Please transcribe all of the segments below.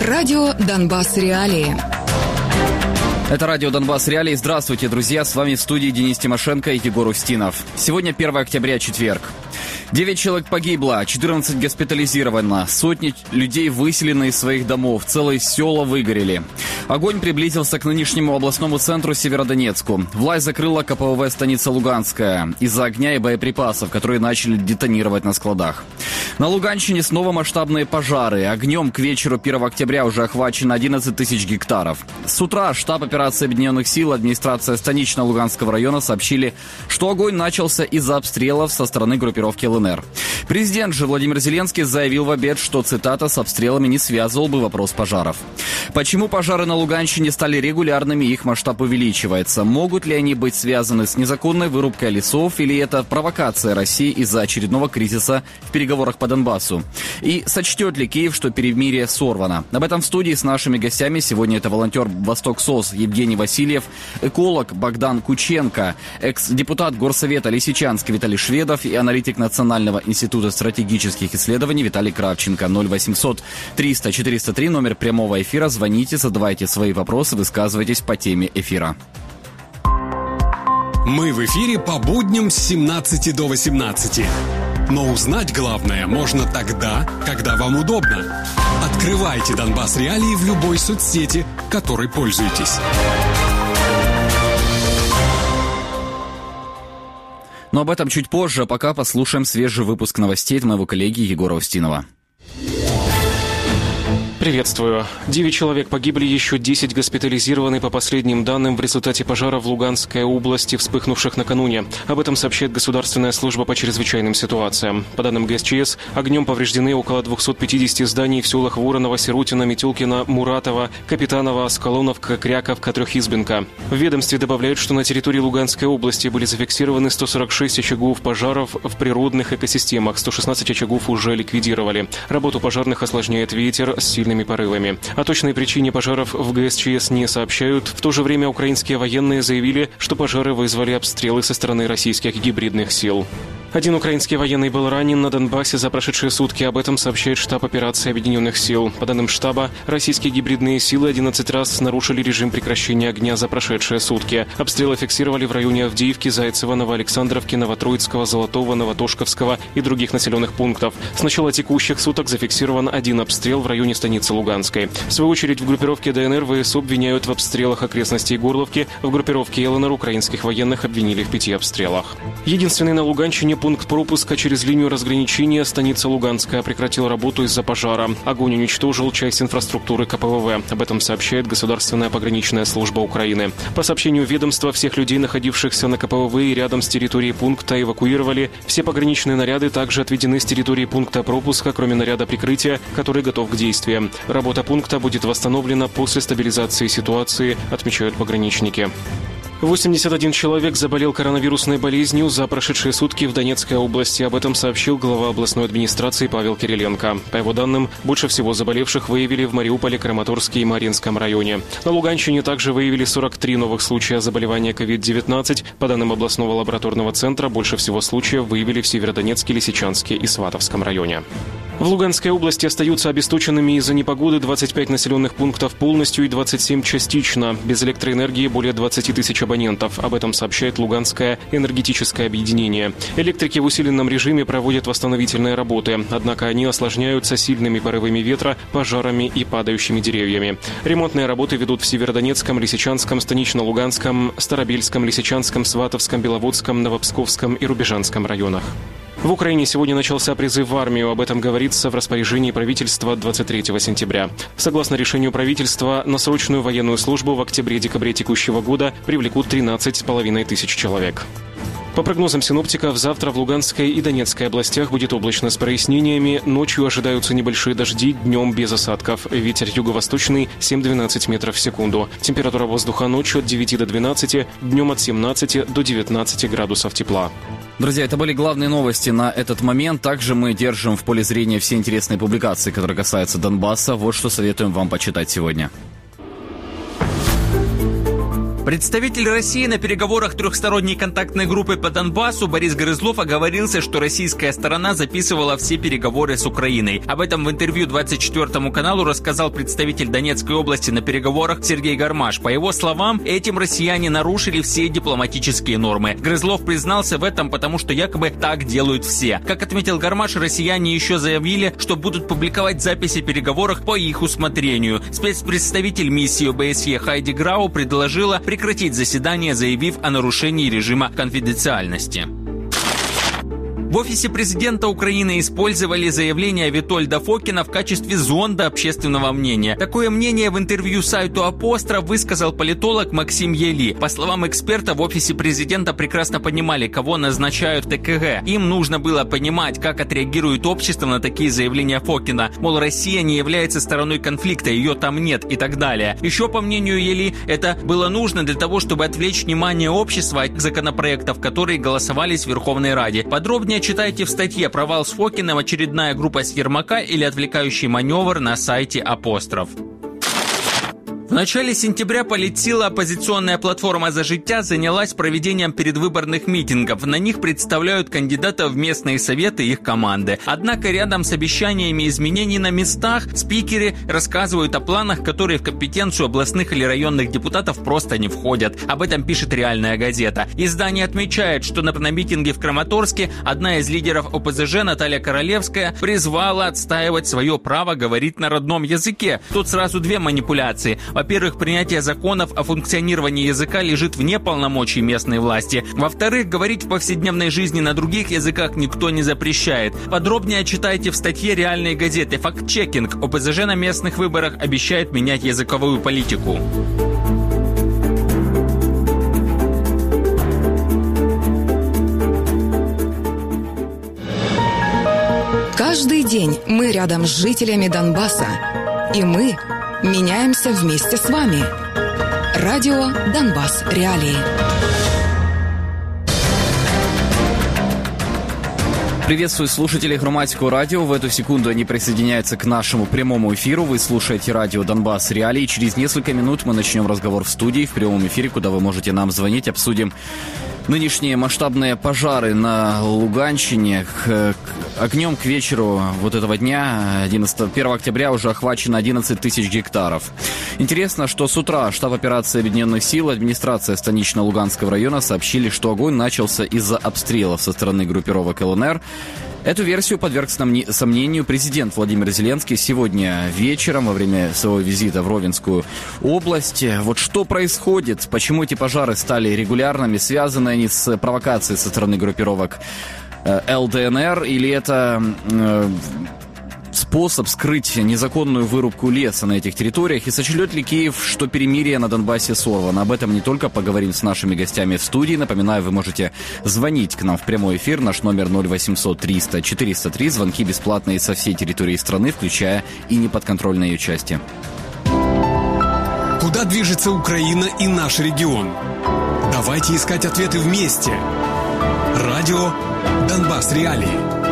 Радио «Донбасс. Реалии». Это радио «Донбасс. Реалии». Здравствуйте, друзья. С вами в студии Денис Тимошенко и Егор Устинов. Сегодня 1 октября, четверг. 9 человек погибло, 14 госпитализировано, сотни людей выселены из своих домов, целые села выгорели. Огонь приблизился к нынешнему областному центру Северодонецку. Власть закрыла КПВВ станица Луганская из-за огня и боеприпасов, которые начали детонировать на складах. На Луганщине снова масштабные пожары. Огнем к вечеру 1 октября уже охвачено 11 тысяч гектаров. С утра штаб операции Объединенных сил, администрация станично-Луганского района сообщили, что огонь начался из-за обстрелов со стороны группировки ЛНР. Президент же Владимир Зеленский заявил в обед, что, цитата, «с обстрелами не связывал бы вопрос пожаров». Почему пожары на Луганщине стали регулярными и их масштаб увеличивается? Могут ли они быть связаны с незаконной вырубкой лесов или это провокация России из-за очередного кризиса в переговорах по Донбассу? И сочтет ли Киев, что перемирие сорвано? Об этом в студии с нашими гостями. Сегодня это волонтер «Восток-СОС» Евгений Васильев, эколог Богдан Кученко, экс-депутат Горсовета Лисичанск Виталий Шведов и аналитик Национального института стратегических исследований Виталий Кравченко. 0800 300 403, номер прямого эфира. Звоните, задавайте свои вопросы, высказывайтесь по теме эфира. Мы в эфире по будням с 17 до 18. Но узнать главное можно тогда, когда вам удобно. Открывайте «Донбасс. Реалии» в любой соцсети, которой пользуетесь. Но об этом чуть позже, а пока послушаем свежий выпуск новостей от моего коллеги Егора Устинова. Приветствую. 9 человек погибли, еще 10 госпитализированы по последним данным в результате пожара в Луганской области, вспыхнувших накануне. Об этом сообщает Государственная служба по чрезвычайным ситуациям. По данным ГСЧС, огнем повреждены около 250 зданий в селах Воронова, Сиротина, Метелкино, Муратова, Капитанова, Скалоновка, Кряковка, Трехизбенка. В ведомстве добавляют, что на территории Луганской области были зафиксированы 146 очагов пожаров в природных экосистемах, 116 очагов уже ликвидировали. Работу пожарных осложняет ветер с сильными порывами. О точной причине пожаров в ГСЧС не сообщают. В то же время украинские военные заявили, что пожары вызвали обстрелы со стороны российских гибридных сил. Один украинский военный был ранен на Донбассе за прошедшие сутки. Об этом сообщает штаб операции Объединенных сил. По данным штаба, российские гибридные силы 11 раз нарушили режим прекращения огня за прошедшие сутки. Обстрелы фиксировали в районе Авдеевки, Зайцева, Новоалександровки, Новотроицкого, Золотого, Новотошковского и других населенных пунктов. С начала текущих суток зафиксирован один обстрел в районе станицы Луганской. В свою очередь в группировке ДНР ВСУ обвиняют в обстрелах окрестностей Горловки. В группировке ЛНР украинских военных обвинили в 5 обстрелах. Единственный на Луганщине пункт пропуска через линию разграничения станица Луганская прекратил работу из-за пожара. Огонь уничтожил часть инфраструктуры КПВВ. Об этом сообщает Государственная пограничная служба Украины. По сообщению ведомства, всех людей, находившихся на КПВВ и рядом с территорией пункта, эвакуировали. Все пограничные наряды также отведены с территории пункта пропуска, кроме наряда прикрытия, который готов к действиям. Работа пункта будет восстановлена после стабилизации ситуации, отмечают пограничники. 81 человек заболел коронавирусной болезнью за прошедшие сутки в Донецкой области. Об этом сообщил глава областной администрации Павел Кириленко. По его данным, больше всего заболевших выявили в Мариуполе, Краматорске и Марьинском районе. На Луганщине также выявили 43 новых случая заболевания COVID-19. По данным областного лабораторного центра, больше всего случаев выявили в Северодонецке, Лисичанске и Сватовском районе. В Луганской области остаются обесточенными из-за непогоды 25 населенных пунктов полностью и 27 частично. Без электроэнергии более 20 тысяч абонентов. Об этом сообщает Луганское энергетическое объединение. Электрики в усиленном режиме проводят восстановительные работы. Однако они осложняются сильными порывами ветра, пожарами и падающими деревьями. Ремонтные работы ведут в Северодонецком, Лисичанском, Станично-Луганском, Старобельском, Лисичанском, Сватовском, Беловодском, Новопсковском и Рубежанском районах. В Украине сегодня начался призыв в армию. Об этом говорится в распоряжении правительства 23 сентября. Согласно решению правительства, на срочную военную службу в октябре-декабре текущего года привлекут 13,5 тысяч человек. По прогнозам синоптиков, завтра в Луганской и Донецкой областях будет облачно с прояснениями. Ночью ожидаются небольшие дожди, днем без осадков. Ветер юго-восточный 7-12 метров в секунду. Температура воздуха ночью от 9 до 12, днем от 17 до 19 градусов тепла. Друзья, это были главные новости на этот момент. Также мы держим в поле зрения все интересные публикации, которые касаются Донбасса. Вот что советуем вам почитать сегодня. Представитель России на переговорах трехсторонней контактной группы по Донбассу Борис Грызлов оговорился, что российская сторона записывала все переговоры с Украиной. Об этом в интервью 24 каналу рассказал представитель Донецкой области на переговорах Сергей Гармаш. По его словам, этим россияне нарушили все дипломатические нормы. Грызлов признался в этом, потому что якобы так делают все. Как отметил Гармаш, россияне еще заявили, что будут публиковать записи переговоров по их усмотрению. Спецпредставитель миссии ОБСЕ Хайди Грау предложила прекратить заседание, заявив о нарушении режима конфиденциальности. В офисе президента Украины использовали заявление Витольда Фокина в качестве зонда общественного мнения. Такое мнение в интервью сайту «Апостроф» высказал политолог Максим Ели. По словам эксперта, в офисе президента прекрасно понимали, кого назначают в ТКГ. Им нужно было понимать, как отреагирует общество на такие заявления Фокина. Мол, Россия не является стороной конфликта, ее там нет и так далее. Еще, по мнению Ели, это было нужно для того, чтобы отвлечь внимание общества от законопроектов, которые голосовались в Верховной Раде. Подробнее читайте в статье «Провал с Фокиным. Очередная группа с Ермака» или «Отвлекающий маневр» на сайте «Апостроф». В начале сентября политсила оппозиционная платформа «За життя» занялась проведением предвыборных митингов. На них представляют кандидатов в местные советы и их команды. Однако рядом с обещаниями изменений на местах спикеры рассказывают о планах, которые в компетенцию областных или районных депутатов просто не входят. Об этом пишет «Реальная газета». Издание отмечает, что на митинге в Краматорске одна из лидеров ОПЗЖ, Наталья Королевская, призвала отстаивать свое право говорить на родном языке. Тут сразу две манипуляции. Во-первых, принятие законов о функционировании языка лежит вне полномочий местной власти. Во-вторых, говорить в повседневной жизни на других языках никто не запрещает. Подробнее читайте в статье «Реальной газеты». Факт-чекинг. ОПЗЖ на местных выборах обещает менять языковую политику. Каждый день мы рядом с жителями Донбасса. И мы меняемся вместе с вами. Радио «Донбасс. Реалии». Приветствую слушателей Громадского радио. В эту секунду они присоединяются к нашему прямому эфиру. Вы слушаете радио «Донбасс. Реалии». Через несколько минут мы начнем разговор в студии, в прямом эфире, куда вы можете нам звонить. Обсудим нынешние масштабные пожары на Луганщине. Огнем к вечеру вот этого дня, 1 октября, уже охвачено 11 тысяч гектаров. Интересно, что с утра штаб операции Объединенных сил и администрация станично-Луганского района сообщили, что огонь начался из-за обстрелов со стороны группировок ЛНР. Эту версию подверг сомнению президент Владимир Зеленский сегодня вечером во время своего визита в Ровенскую область. Вот что происходит, почему эти пожары стали регулярными, связаны они с провокацией со стороны группировок ЛДНР, или это способ скрыть незаконную вырубку леса на этих территориях, и сочтет ли Киев, что перемирие на Донбассе сорвано? Об этом не только поговорим с нашими гостями в студии. Напоминаю, вы можете звонить к нам в прямой эфир. Наш номер 0800 300 403. Звонки бесплатные со всей территории страны, включая и неподконтрольные ее части. Куда движется Украина и наш регион? Давайте искать ответы вместе. Радио «Донбасс. Реалии».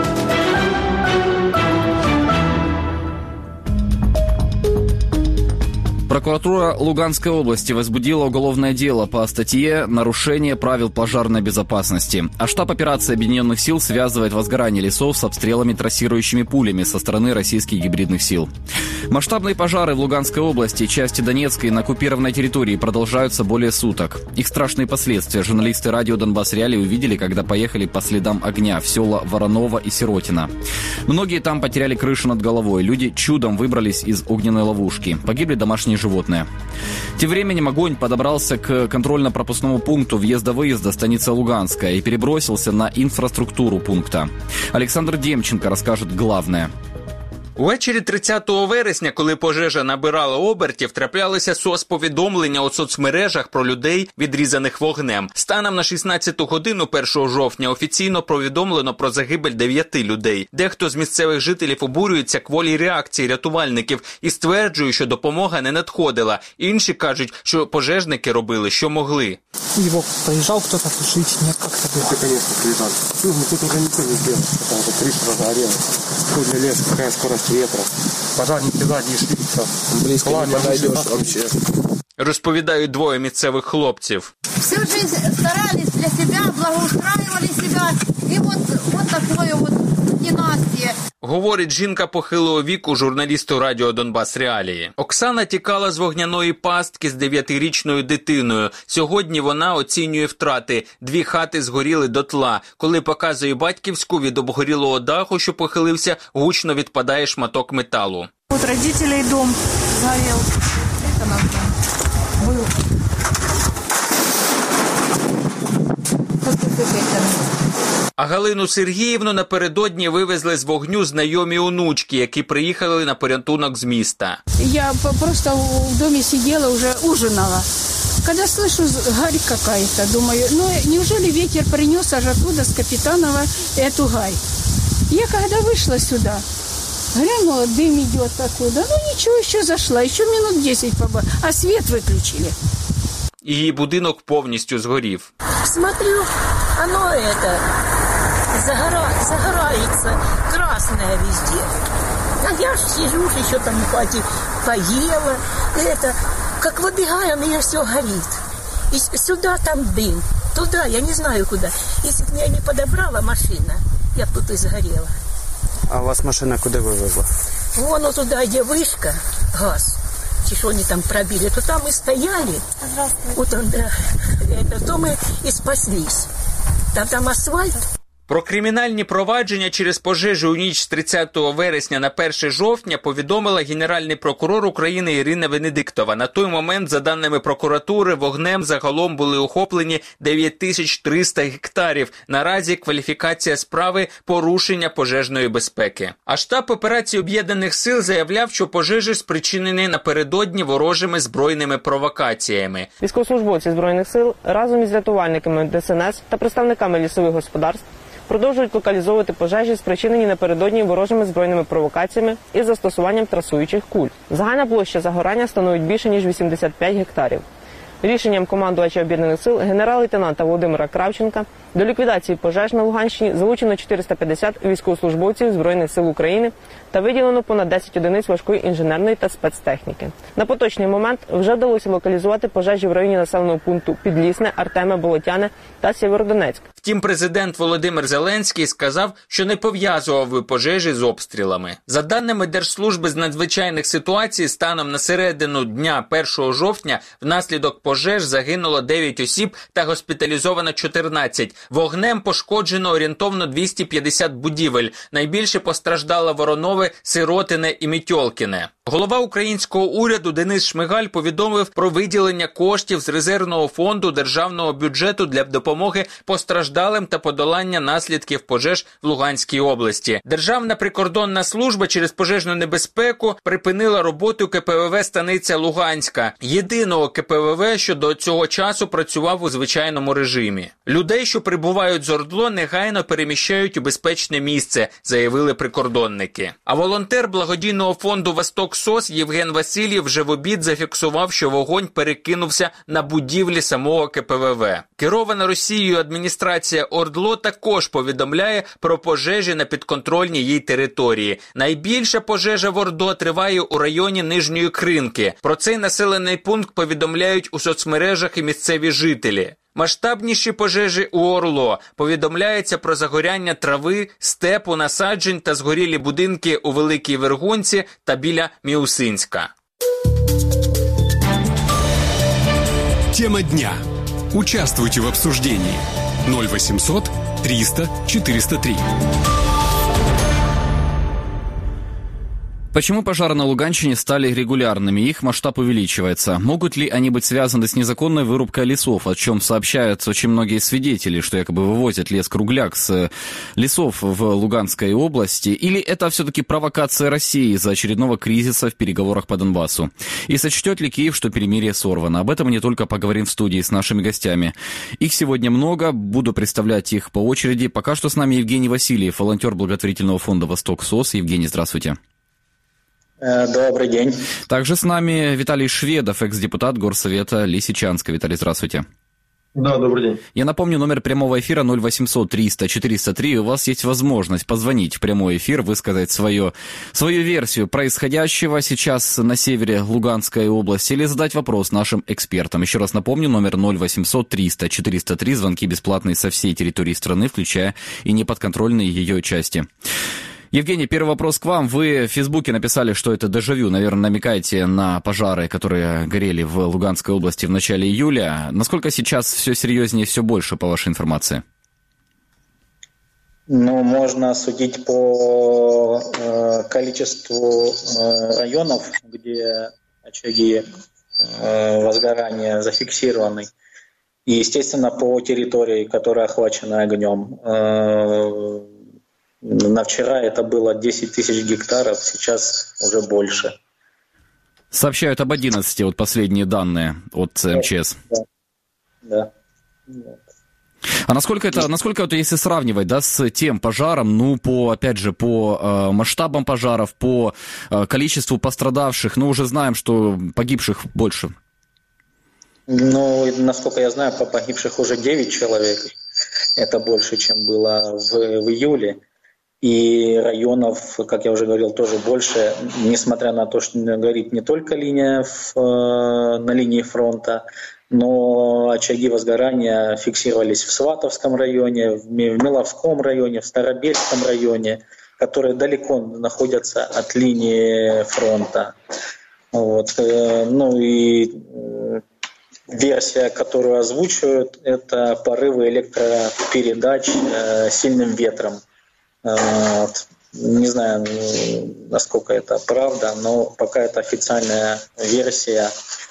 Прокуратура Луганской области возбудила уголовное дело по статье «Нарушение правил пожарной безопасности». А штаб операции Объединенных сил связывает возгорание лесов с обстрелами трассирующими пулями со стороны российских гибридных сил. Масштабные пожары в Луганской области и части Донецкой на оккупированной территории продолжаются более суток. Их страшные последствия журналисты радио «Донбасс. Реалии» увидели, когда поехали по следам огня в села Воронова и Сиротино. Многие там потеряли крышу над головой. Люди чудом выбрались из огненной ловушки. Погибли домашние животные. Тем временем огонь подобрался к контрольно-пропускному пункту въезда-выезда станицы Луганская и перебросился на инфраструктуру пункта. Александр Демченко расскажет главное. Увечері 30 вересня, коли пожежа набирала обертів, траплялися соцповідомлення у соцмережах про людей, відрізаних вогнем. Станом на 16 годину 1 жовтня офіційно повідомлено про загибель 9 людей. Дехто з місцевих жителів обурюється кволій реакції рятувальників і стверджує, що допомога не надходила. Інші кажуть, що пожежники робили, що могли. Его приезжал кто-то тушить, нет, как-то было. Ты, конечно, приезжал. Ну, тут уже никто не сделал, потому что крыша разгорелась. Трудный лес, какая скорость ветра. Пожарники сзади шли, близко не подойдешь вообще. розповідають двоє місцевих хлопців. Всю жизнь старались для себя, благоустраивали себя, и вот такое вот ненастье. Говорить жінка похилого віку журналісту радіо «Донбас Реалії». Оксана тікала з вогняної пастки з 9-річною дитиною. Сьогодні вона оцінює втрати. 2 хати згоріли дотла. Коли показує батьківську, від обгорілого даху, що похилився, гучно відпадає шматок металу. Вот родителей дом сгорел. Это наш дом был. А Галину Сергіївну напередодні вивезли з вогню знайомі онучки, які приїхали на порятунок з міста. Я просто в доме сидела, уже ужинала. Когда слышу, гарь какая-то, думаю, неужели ветер принес аж оттуда, с Капитанова, эту гарь? Я когда вышла сюда, глянула, дым идет оттуда. Ничего, еще зашла, еще минут 10 побыла, а свет выключили. Її будинок повністю згорів. Смотрю, оно загорается, красное везде. А я ж сижу, еще там в хате поела. Как выбегаю, у меня все горит. И сюда там дым, туда, я не знаю куда. Если бы меня не подобрала машина, я бы тут и сгорела. А вас машина куда вывезла? Вон вот туда, где вышка, газ. Что они там пробили, то там и стояли. Вот он, то мы и спаслись. Там асфальт. Про кримінальні провадження через пожежу у ніч з 30 вересня на 1 жовтня повідомила генеральний прокурор України Ірина Венедиктова. На той момент, за даними прокуратури, вогнем загалом були охоплені 9300 гектарів. Наразі кваліфікація справи – порушення пожежної безпеки. А штаб операції Об'єднаних сил заявляв, що пожежі спричинені напередодні ворожими збройними провокаціями. Військовослужбовці Збройних сил разом із рятувальниками ДСНС та представниками лісових господарств продовжують локалізовувати пожежі, спричинені напередодні ворожими збройними провокаціями із застосуванням трасуючих куль. Загальна площа загорання становить більше, ніж 85 гектарів. Рішенням командувача Об'єднаних сил генерал-лейтенанта Володимира Кравченка до ліквідації пожеж на Луганщині залучено 450 військовослужбовців Збройних сил України та виділено понад 10 одиниць важкої інженерної та спецтехніки. На поточний момент вже вдалося локалізувати пожежі в районі населеного пункту Підлісне, Артеме, Болотяне та Сєвєродонецьк. Втім, президент Володимир Зеленський сказав, що не пов'язував би пожежі з обстрілами. За даними Держслужби з надзвичайних ситуацій, станом на середину дня 1 жовтня внаслідок пожеж загинуло 9 осіб та госпіталізовано 14. Вогнем пошкоджено орієнтовно 250 будівель. Найбільше постраждало Воронове, Сиротине і Мітьолкіне. Голова українського уряду Денис Шмигаль повідомив про виділення коштів з резервного фонду державного бюджету для допомоги постраждалим та подолання наслідків пожеж в Луганській області. Державна прикордонна служба через пожежну небезпеку припинила роботу КПВВ «Станиця Луганська», єдиного КПВВ, що до цього часу працював у звичайному режимі. Людей, що прибувають з ОРДЛО, негайно переміщають у безпечне місце, заявили прикордонники. А волонтер благодійного фонду «Восток СОС» Євген Васильєв вже в обід зафіксував, що вогонь перекинувся на будівлі самого КПВВ. Керована Росією адміністрація ОРДЛО також повідомляє про пожежі на підконтрольній їй території. Найбільша пожежа в ОРДЛО триває у районі Нижньої Кринки. Про цей населений пункт повідомляють у соцмережах і місцеві жителі. Масштабніші пожежі у ОРЛО. Повідомляється про загоряння трави, степу, насаджень та згорілі будинки у Великій Вергунці та біля Міусинська. Тема дня. Участвуйте в обсуждении. 0800 300 403. Почему пожары на Луганщине стали регулярными? Их масштаб увеличивается. Могут ли они быть связаны с незаконной вырубкой лесов, о чем сообщают очень многие свидетели, что якобы вывозят лес-кругляк с лесов в Луганской области? Или это все-таки провокация России из-за очередного кризиса в переговорах по Донбассу? И сочтет ли Киев, что перемирие сорвано? Об этом мы не только поговорим в студии с нашими гостями. Их сегодня много, буду представлять их по очереди. Пока что с нами Евгений Васильев, волонтер благотворительного фонда «Восток СОС». Евгений, здравствуйте. Добрый день. Также с нами Виталий Шведов, экс-депутат Горсовета Лисичанска. Виталий, здравствуйте. Да, добрый день. Я напомню, номер прямого эфира 0800 300 403. У вас есть возможность позвонить в прямой эфир, высказать свою версию происходящего сейчас на севере Луганской области или задать вопрос нашим экспертам. Еще раз напомню, номер 0800 300 403. Звонки бесплатные со всей территории страны, включая и неподконтрольные ее части. Евгений, первый вопрос к вам. Вы в Фейсбуке написали, что это дежавю. Наверное, намекаете на пожары, которые горели в Луганской области в начале июля. Насколько сейчас все серьезнее, все больше, по вашей информации? Ну, можно судить по количеству районов, где очаги возгорания зафиксированы. И, естественно, по территории, которая охвачена огнем. На вчера это было 10 тысяч гектаров, сейчас уже больше. Сообщают об 11, вот последние данные от МЧС. Да. А насколько это, если сравнивать, да, с тем пожаром, опять же, по масштабам пожаров, по количеству пострадавших, уже знаем, что погибших больше. Насколько я знаю, по погибших уже 9 человек. Это больше, чем было в июле. И районов, как я уже говорил, тоже больше, несмотря на то, что горит не только линия на линии фронта, но очаги возгорания фиксировались в Сватовском районе, в Миловском районе, в Старобельском районе, которые далеко находятся от линии фронта. И версия, которую озвучивают, это порывы электропередач сильным ветром. Не знаю, насколько это правда, но пока это официальная версия,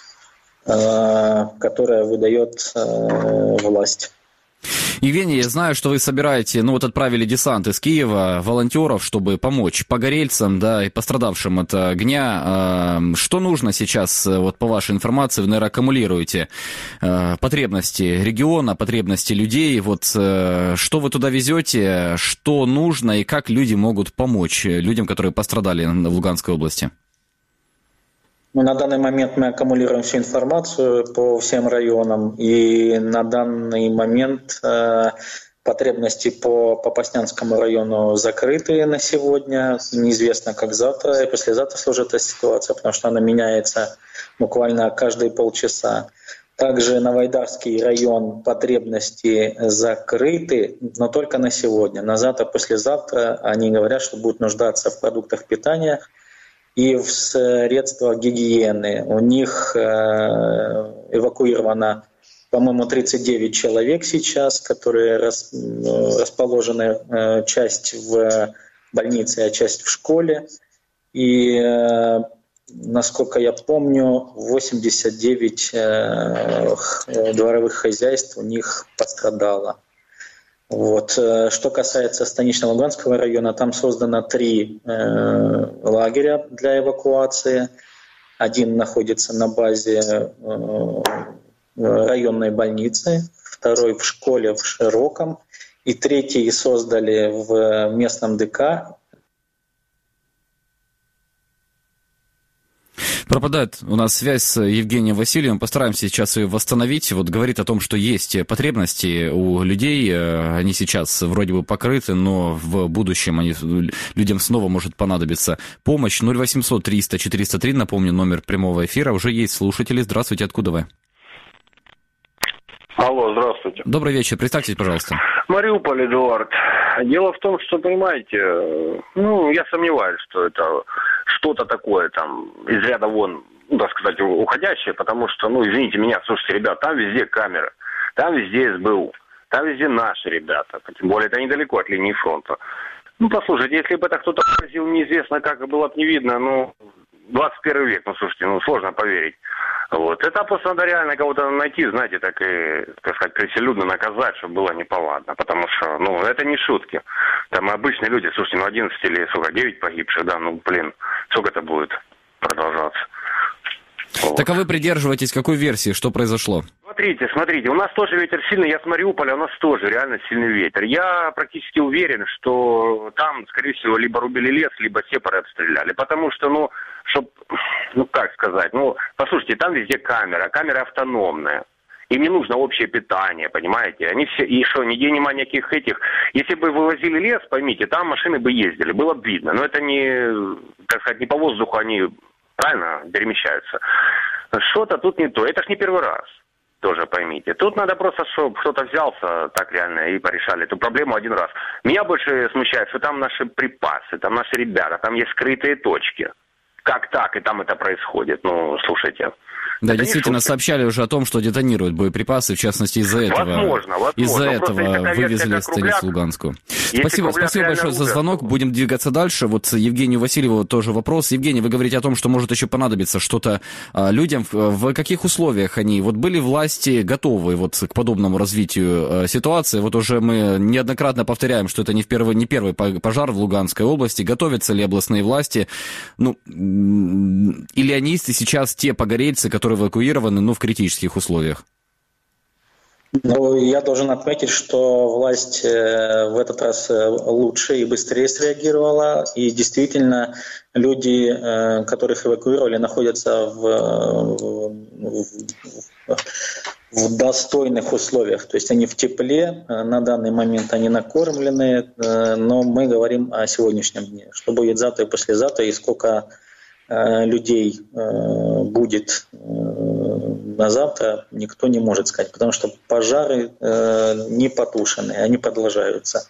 которая выдает власть. Евгений, я знаю, что вы собираете, отправили десант из Киева, волонтеров, чтобы помочь погорельцам, да, и пострадавшим от огня. Что нужно сейчас, по вашей информации, вы, наверное, аккумулируете потребности региона, потребности людей, что вы туда везете, что нужно и как люди могут помочь людям, которые пострадали в Луганской области? На данный момент мы аккумулируем всю информацию по всем районам, и на данный момент потребности по Попаснянскому району закрыты на сегодня. Неизвестно, как завтра и послезавтра сложится ситуация, потому что она меняется буквально каждые полчаса. Также Новоайдарский район потребности закрыты, но только на сегодня. На завтра, послезавтра они говорят, что будут нуждаться в продуктах питания и в средствах гигиены. У них эвакуировано, по-моему, 39 человек сейчас, которые расположены, часть в больнице, а часть в школе. И, насколько я помню, 89 дворовых хозяйств у них пострадало. Что касается станично Луганского района, там создано 3 лагеря для эвакуации. Один находится на базе районной больницы, второй в школе в Широком, и 3 создали в местном ДК. Пропадает у нас связь с Евгением Васильевым. Постараемся сейчас ее восстановить. Говорит о том, что есть потребности у людей. Они сейчас вроде бы покрыты, но в будущем людям снова может понадобиться помощь. 0800 300 403, напомню, номер прямого эфира. Уже есть слушатели. Здравствуйте, откуда вы? Алло, здравствуйте. Добрый вечер. Представьтесь, пожалуйста. Мариуполь, Эдуард. Дело в том, что, понимаете, я сомневаюсь, что это что-то такое там из ряда вон, так сказать, уходящее, потому что, извините меня, слушайте, ребят, там везде камеры, там везде СБУ, там везде наши ребята, тем более это недалеко от линии фронта. Послушайте, если бы это кто-то возил, неизвестно как, было бы не видно, 21 век, слушайте, сложно поверить. Это просто надо реально кого-то найти, знаете, так и, так сказать, присилюдно наказать, чтобы было неповадно, потому что, это не шутки. Там обычные люди, слушайте, 11 или, 9 погибших, да, сколько это будет продолжаться? Так а вы придерживаетесь какой версии, что произошло? Смотрите, у нас тоже ветер сильный, я с Мариуполя, у нас тоже реально сильный ветер. Я практически уверен, что там, скорее всего, либо рубили лес, либо сепары обстреляли, потому что, как сказать, послушайте, там везде камера автономная. Им не нужно общее питание, понимаете? Они все, и что, нигде нема никаких этих... Если бы вывозили лес, поймите, там машины бы ездили, было бы видно. Но это не, так сказать, не по воздуху они, правильно, перемещаются. Что-то тут не то. Это ж не первый раз. Тоже поймите. Тут надо просто, чтобы кто-то взялся так реально и порешали эту проблему один раз. Меня больше смущает, что там наши припасы, там наши ребята, там есть скрытые точки. Как так, и там это происходит? Ну, слушайте. Да, это действительно сообщали уже о том, что детонируют боеприпасы, в частности, из-за этого. Возможно. Из-за этого вывезли станицу Луганскую. Спасибо большое за звонок. Будем двигаться дальше. Вот Евгению Васильеву тоже вопрос. Евгений, вы говорите о том, что может еще понадобиться что-то людям. В каких условиях они? Вот были власти готовы вот к подобному развитию ситуации? Вот уже мы неоднократно повторяем, что это не первый пожар в Луганской области. Готовятся ли областные власти? Ну, или они сейчас те погорельцы, которые эвакуированы, в критических условиях? Ну, я должен отметить, что власть в этот раз лучше и быстрее среагировала. И действительно, люди, которых эвакуировали, находятся в достойных условиях. То есть они в тепле, на данный момент они накормлены, но мы говорим о сегодняшнем дне. Что будет завтра и послезавтра, и сколько людей будет на завтра, никто не может сказать, потому что пожары не потушены, они продолжаются.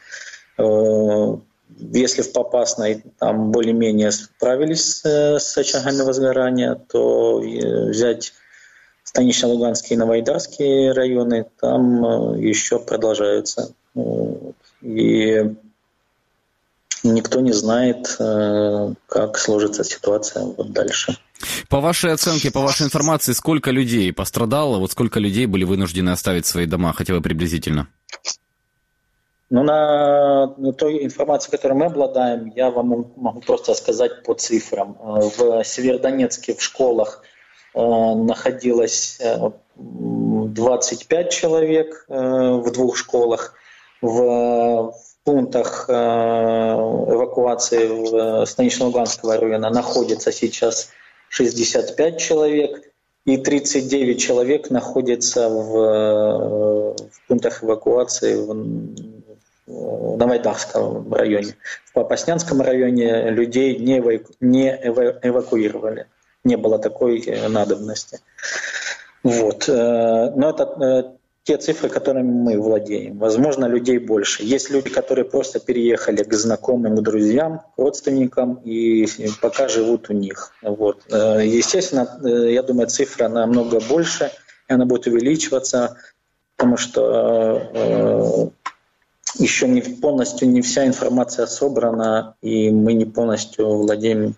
Если в Попасной там более-менее справились с очагами возгорания, то взять Станично-Луганские и Новоайдарские районы, там еще продолжаются. И никто не знает, как сложится ситуация вот дальше. По вашей оценке, по вашей информации, сколько людей пострадало, вот сколько людей были вынуждены оставить свои дома, хотя бы приблизительно? Ну, на той информации, которой мы обладаем, я вам могу просто сказать по цифрам. В Северодонецке в школах находилось 25 человек в 2 школах, в пунктах эвакуации в Станично-Луганского района находится сейчас 65 человек, и 39 человек находятся в пунктах эвакуации в Новоайдарском районе. В Попаснянском районе людей не эвакуировали. Не было такой надобности. Вот. Но это те цифры, которыми мы владеем. Возможно, людей больше. Есть люди, которые просто переехали к знакомым, к друзьям, к родственникам и пока живут у них. Вот. Естественно, я думаю, цифра намного больше, и она будет увеличиваться, потому что еще не вся информация собрана, и мы не полностью владеем,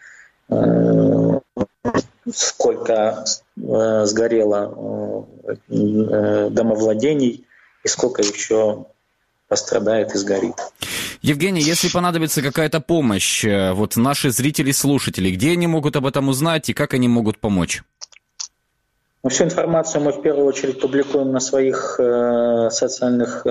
сколько сгорело домовладений и сколько еще пострадает и сгорит. Евгений, если понадобится какая-то помощь, вот наши зрители, слушатели, где они могут об этом узнать и как они могут помочь? Ну, всю информацию мы в первую очередь публикуем на своих социальных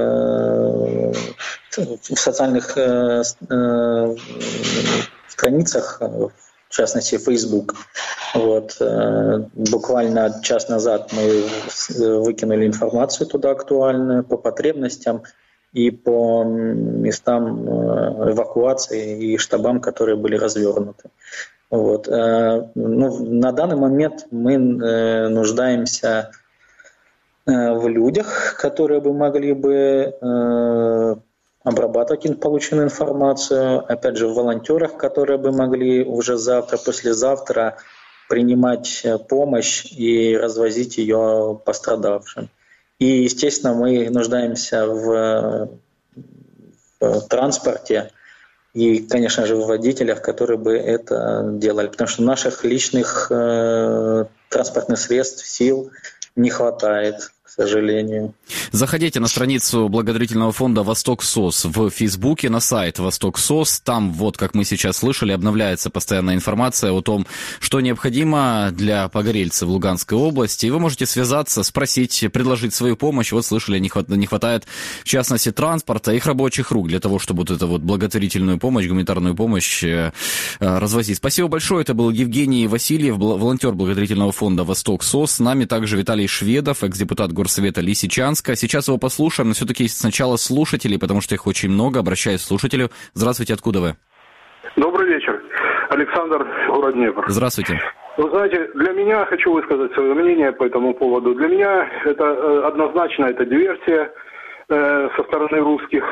страницах, в частности, Facebook. Вот. Буквально час назад мы выкинули информацию туда актуальную по потребностям и по местам эвакуации и штабам, которые были развернуты. Вот. На данный момент мы нуждаемся в людях, которые бы могли бы обрабатывать полученную информацию, опять же, в волонтерах, которые бы могли уже завтра, послезавтра принимать помощь и развозить ее пострадавшим. И, естественно, мы нуждаемся в транспорте и, конечно же, в водителях, которые бы это делали, потому что наших личных транспортных средств, сил не хватает, к сожалению. Заходите на страницу благотворительного фонда «Восток СОС» в Фейсбуке, на сайт «Восток СОС». Там, вот, как мы сейчас слышали, обновляется постоянная информация о том, что необходимо для погорельцев в Луганской области. И вы можете связаться, спросить, предложить свою помощь. Вот, слышали, не хватает, в частности, транспорта, их рабочих рук для того, чтобы вот эту вот благотворительную помощь, гуманитарную помощь развозить. Спасибо большое. Это был Евгений Васильев, волонтер благотворительного фонда «Восток СОС». С нами также Виталий Шведов, экс-депутат горсовета Лисичанска. Сейчас его послушаем, но все-таки сначала слушатели, потому что их очень много. Обращаюсь к слушателю. Здравствуйте, откуда вы? Добрый вечер. Александр, город Днепр. Здравствуйте. Вы знаете, для меня, хочу высказать свое мнение по этому поводу, для меня это однозначно это диверсия со стороны русских.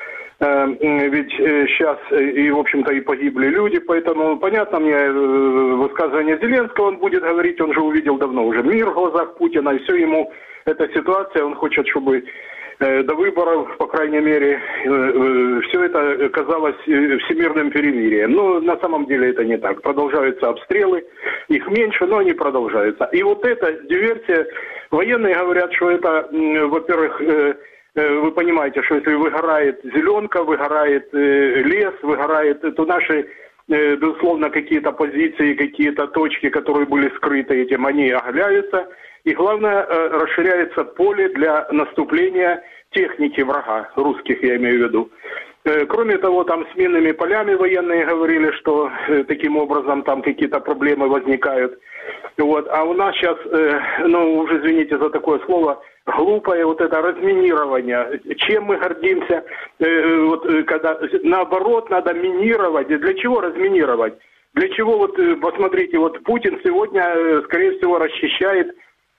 Ведь сейчас и, в общем-то, и погибли люди, поэтому понятно мне высказывание Зеленского, он будет говорить, он же увидел давно уже мир в глазах Путина, и все ему эта ситуация, он хочет, чтобы до выборов, по крайней мере, все это казалось всемирным перемирием. Но на самом деле это не так. Продолжаются обстрелы, их меньше, но они продолжаются. И вот эта диверсия, военные говорят, что это, во-первых, вы понимаете, что если выгорает зеленка, выгорает лес, выгорает, то наши, безусловно, какие-то позиции, какие-то точки, которые были скрыты этим, они оголяются. И главное, расширяется поле для наступления техники врага, русских я имею в виду. Кроме того, там с минными полями военные говорили, что таким образом там какие-то проблемы возникают. Вот. А у нас сейчас, ну уже извините за такое слово, глупое вот это разминирование. Чем мы гордимся, вот, когда наоборот надо минировать. Для чего разминировать? Для чего, вот посмотрите, вот Путин сегодня, скорее всего, расчищает,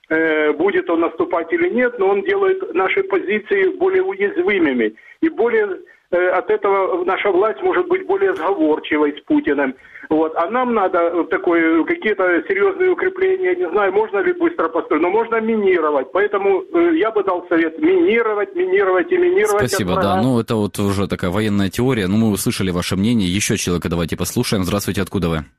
будет он наступать или нет, но он делает наши позиции более уязвимыми. И более от этого наша власть может быть более сговорчивой с Путиным. Вот. А нам надо такое, какие-то серьезные укрепления, не знаю, можно ли быстро построить, но можно минировать. Поэтому я бы дал совет минировать и минировать. Спасибо, да. Ну, это вот уже такая военная теория. Ну, мы услышали ваше мнение. Еще человека давайте послушаем. Здравствуйте, откуда вы?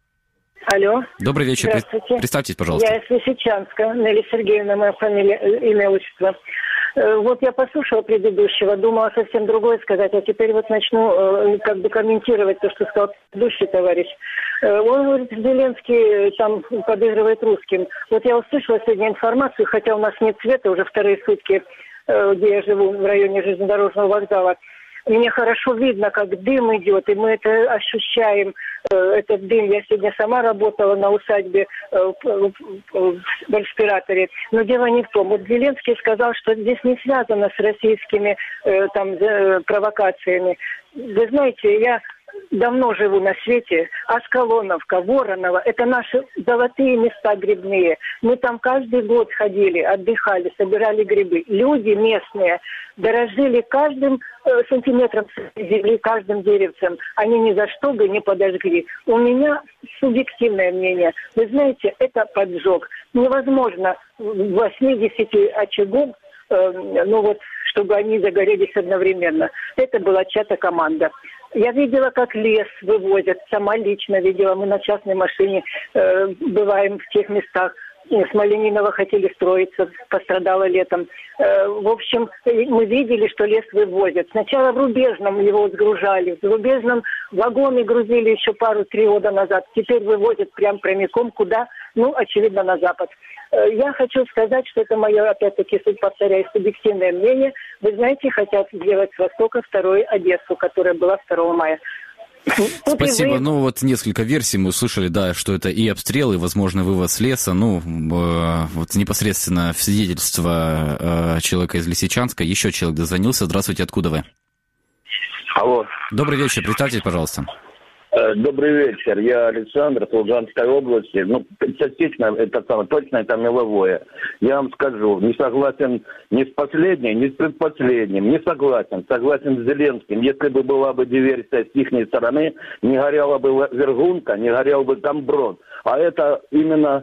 Алло. Добрый вечер. Представьтесь, пожалуйста. Я из Лисичанска, Нелли Сергеевна, моя фамилия, имя, отчество. Вот я послушала предыдущего, думала совсем другое сказать, а теперь вот начну как бы комментировать то, что сказал предыдущий товарищ. Он говорит, Зеленский там подыгрывает русским. Вот я услышала сегодня информацию, хотя у нас нет света уже вторые сутки, где я живу, в районе железнодорожного вокзала. Мне хорошо видно, как дым идет, и мы это ощущаем, этот дым. Я сегодня сама работала на усадьбе в респираторе. Но дело не в том. Вот Зеленский сказал, что здесь не связано с российскими там провокациями. Вы знаете, я давно живу на свете. Аскалоновка, Воронова – это наши золотые места грибные. Мы там каждый год ходили, отдыхали, собирали грибы. Люди местные дорожили каждым сантиметром земли, каждым деревцем. Они ни за что бы не подожгли. У меня субъективное мнение. Вы знаете, это поджог. Невозможно 80 очагов, ну вот, чтобы они загорелись одновременно. Это была чья-то команда. Я видела, как лес вывозят, сама лично видела. Мы на частной машине бываем в тех местах. Смоленинова хотели строиться, пострадало летом. В общем, мы видели, что лес вывозят. Сначала в Рубежном его сгружали, в Рубежном вагоны грузили еще 3 года назад. Теперь вывозят прям прямиком куда? Ну, очевидно, на запад. Я хочу сказать, что это мое, опять-таки, повторяю, субъективное мнение. Вы знаете, хотят сделать с востока вторую Одессу, которая была 2 мая. Спасибо. Ну, вот несколько версий мы услышали, да, что это и обстрелы, и возможный вывоз леса. Ну, вот непосредственно в свидетельство человека из Лисичанска. Еще человек дозвонился. Здравствуйте, откуда вы? Алло. Добрый вечер, представьтесь, пожалуйста. Добрый вечер, я Александр, с Луганской области. Ну, частично, это самое, точно это меловое. Я вам скажу, не согласен ни с последним, ни с предпоследним, не согласен. Согласен с Зеленским. Если бы была бы диверсия с их стороны, не горела бы Вергунка, не горел бы Камброд. А это именно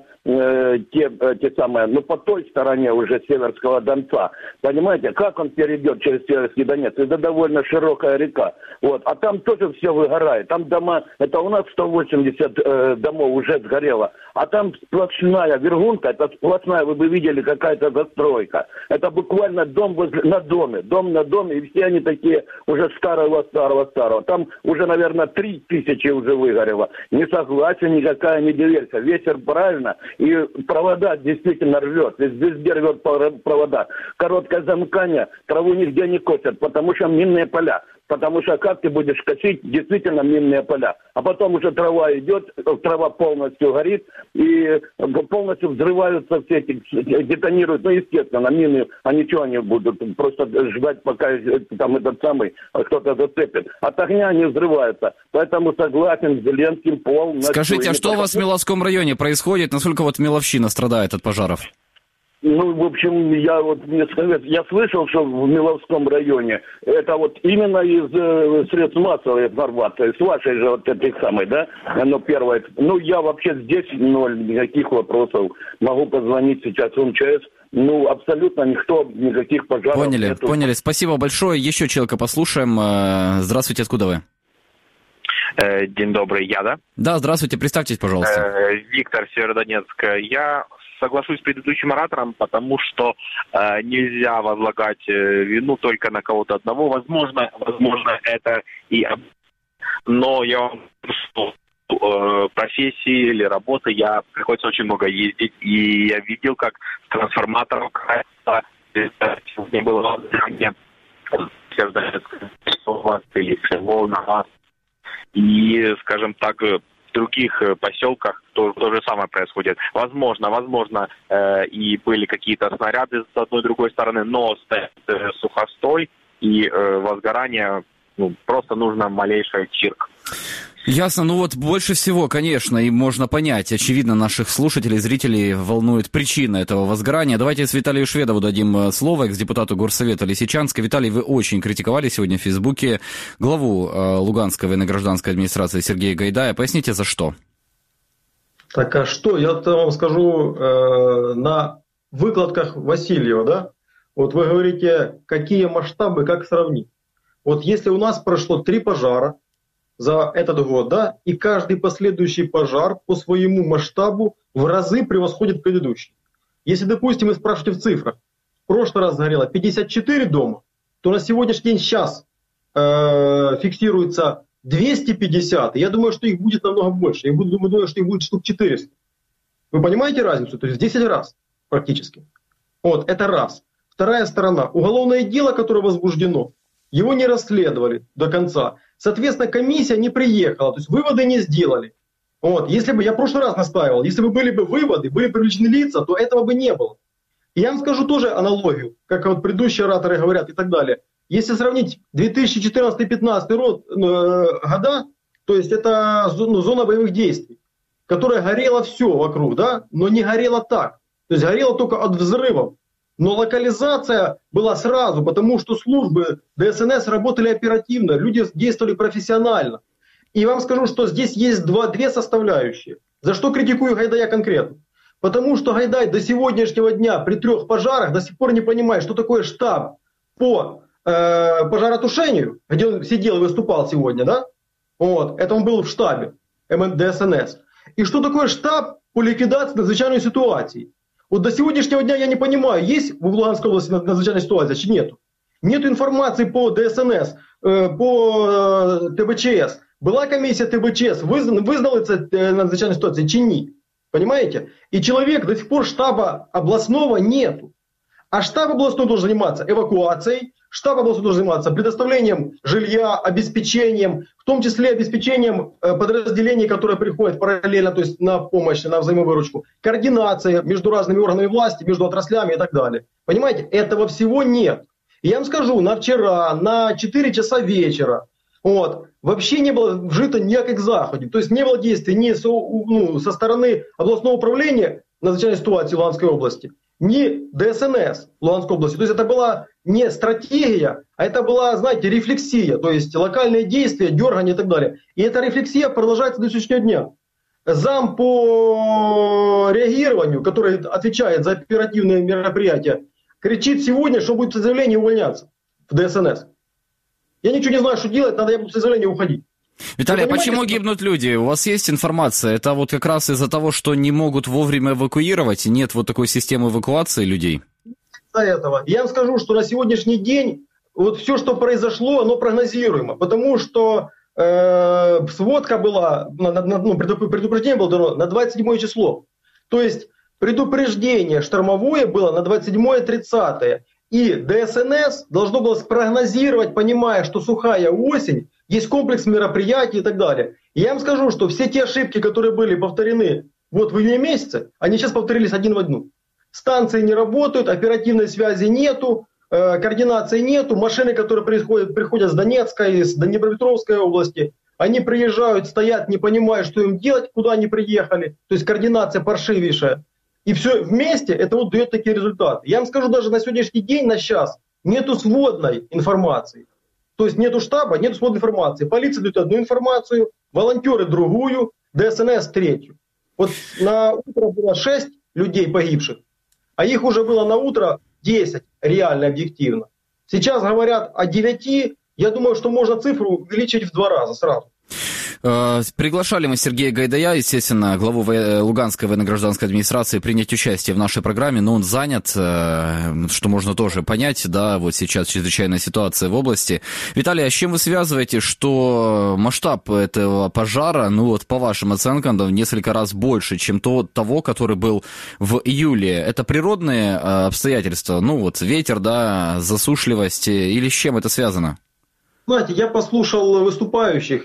те самые, ну, по той стороне уже Северского Донца. Понимаете, как он перейдет через Северский Донец? Это довольно широкая река. Вот. А там тоже все выгорает. Там дома, это у нас 180 домов уже сгорело. А там сплошная Вергунка, это сплошная, вы бы видели, какая-то застройка. Это буквально дом на доме, дом на доме, и все они такие уже старого. Там уже, наверное, 3000 уже выгорело. Не согласен, никакая не диверсия. Ветер правильно, и провода действительно рвет. Везде рвет провода. Короткое замыкание, траву нигде не косят, потому что минные поля. потому что как ты будешь косить действительно минные поля? А потом уже трава идет, трава полностью горит, и полностью взрываются все эти, детонируют. Ну, естественно, мины, а ничего они будут просто ждать, пока там этот самый кто-то зацепит. От огня они взрываются. Поэтому согласен с Зеленским полностью. Скажите, а что у вас в Миловском районе происходит? Насколько вот Миловщина страдает от пожаров? Ну, в общем, я слышал, что в Миловском районе это вот именно из средств массовой информации, с вашей же вот этой самой, да, оно первое. Ну, я вообще здесь ноль, никаких вопросов. Могу позвонить сейчас в МЧС. Ну, абсолютно никаких пожаров Поняли, нету. поняли. Спасибо большое. Еще человека послушаем. Здравствуйте, откуда вы? День добрый, я, да? Да, здравствуйте, представьтесь, пожалуйста. Виктор, Северодонецк. Я соглашусь с предыдущим оратором, потому что нельзя возлагать вину только на кого-то одного. Возможно, это и... Но я вам скажу, что профессии или работы приходится очень много ездить, и я видел, как с трансформатором сегодня было или Волна, и, скажем так, в других поселках то же самое происходит. Возможно, и были какие-то снаряды с одной и другой стороны, но стоит сухостой и возгорание, просто нужно малейший чирк. Ясно. Ну вот больше всего, конечно, и можно понять, очевидно, наших слушателей, зрителей волнует причина этого возгорания. Давайте с Виталию Шведову дадим слово, экс-депутату Горсовета Лисичанска. Виталий, вы очень критиковали сегодня в Фейсбуке главу Луганской военно-гражданской администрации Сергея Гайдая. Поясните, за что? Так, а что? Я вам скажу на выкладках Васильева, да? Вот вы говорите, какие масштабы, как сравнить. Вот если у нас прошло 3 пожара за этот год, да, и каждый последующий пожар по своему масштабу в разы превосходит предыдущий. Если, допустим, вы спрашиваете в цифрах, в прошлый раз сгорело 54 дома, то на сегодняшний день сейчас фиксируется 250, и я думаю, что их будет намного больше. Я думаю, что их будет штук 400. Вы понимаете разницу? То есть в 10 раз практически. Вот, это раз. Вторая сторона. Уголовное дело, которое возбуждено, его не расследовали до конца. Соответственно, комиссия не приехала, то есть выводы не сделали. Вот. Если бы, я в прошлый раз настаивал, если бы были бы выводы, были привлечены лица, то этого бы не было. И я вам скажу тоже аналогию, как вот предыдущие ораторы говорят и так далее. Если сравнить 2014-2015 года, то есть это зона боевых действий, которая горела все вокруг, да, но не горела так. То есть горела только от взрывов. Но локализация была сразу, потому что службы ДСНС работали оперативно, люди действовали профессионально. И вам скажу, что здесь есть две составляющие. За что критикую Гайдая конкретно? Потому что Гайдай до сегодняшнего дня при 3 пожарах до сих пор не понимает, что такое штаб по пожаротушению, где он сидел и выступал сегодня, да? Вот, это он был в штабе ДСНС. И что такое штаб по ликвидации надзвычайной ситуации? Вот до сегодняшнего дня я не понимаю, есть в Луганской области надзвычайная ситуация, чи нету? Нету информации по ДСНС, по ТБЧС. Была комиссия ТБЧС, вызнала это надзвычайная ситуация, чи ні? Понимаете? И человек до сих пор штаба областного нету. А штаб областной должен заниматься эвакуацией, штаб областной должен заниматься предоставлением жилья, обеспечением, в том числе обеспечением подразделений, которые приходят параллельно, то есть на помощь, на взаимовыручку, координация между разными органами власти, между отраслями и так далее. Понимаете? Этого всего нет. И я вам скажу, на вчера, на 4 часа вечера, вот, вообще не было вжито никаких заходов, то есть не было действий ни со стороны областного управления надзвычайной ситуации в Луганской области, ни ДСНС Луганской области. То есть это была не стратегия, а это была, знаете, рефлексия, то есть локальные действия, дергание и так далее. И эта рефлексия продолжается до сегодняшнего дня. Зам по реагированию, который отвечает за оперативные мероприятия, кричит сегодня, что будет с заявлением увольняться в ДСНС. Я ничего не знаю, что делать, надо я буду с заявлением уходить. Виталий, а почему гибнут люди? У вас есть информация? Это вот как раз из-за того, что не могут вовремя эвакуировать, и нет вот такой системы эвакуации людей? Из-за этого. Я вам скажу, что на сегодняшний день вот все, что произошло, оно прогнозируемо, потому что сводка была, предупреждение было дано на 27 число. То есть предупреждение штормовое было на 27-30. И ДСНС должно было спрогнозировать, понимая, что сухая осень, есть комплекс мероприятий и так далее. И я вам скажу, что все те ошибки, которые были повторены вот в июне месяце, они сейчас повторились один в одну. Станции не работают, оперативной связи нету, координации нету. Машины, которые приходят с Донецкой, с Днепропетровской области, они приезжают, стоят, не понимая, что им делать, куда они приехали. То есть координация паршивейшая. И все вместе это вот дает такие результаты. Я вам скажу, даже на сегодняшний день, на сейчас, нету сводной информации. То есть нету штаба, нету сводной информации. Полиция дает одну информацию, волонтеры другую, ДСНС третью. Вот на утро было 6 людей погибших, а их уже было на утро 10, реально, объективно. Сейчас говорят о 9, я думаю, что можно цифру увеличить в 2 раза сразу. Приглашали мы Сергея Гайдая, естественно, главу Луганской военно-гражданской администрации, принять участие в нашей программе, но он занят, что можно тоже понять, да, вот сейчас чрезвычайная ситуация в области. Виталий, а с чем вы связываете, что масштаб этого пожара, ну вот по вашим оценкам, да, в несколько раз больше, чем того, который был в июле? Это природные обстоятельства, ну вот ветер, да, засушливость, или с чем это связано? Знаете, я послушал выступающих,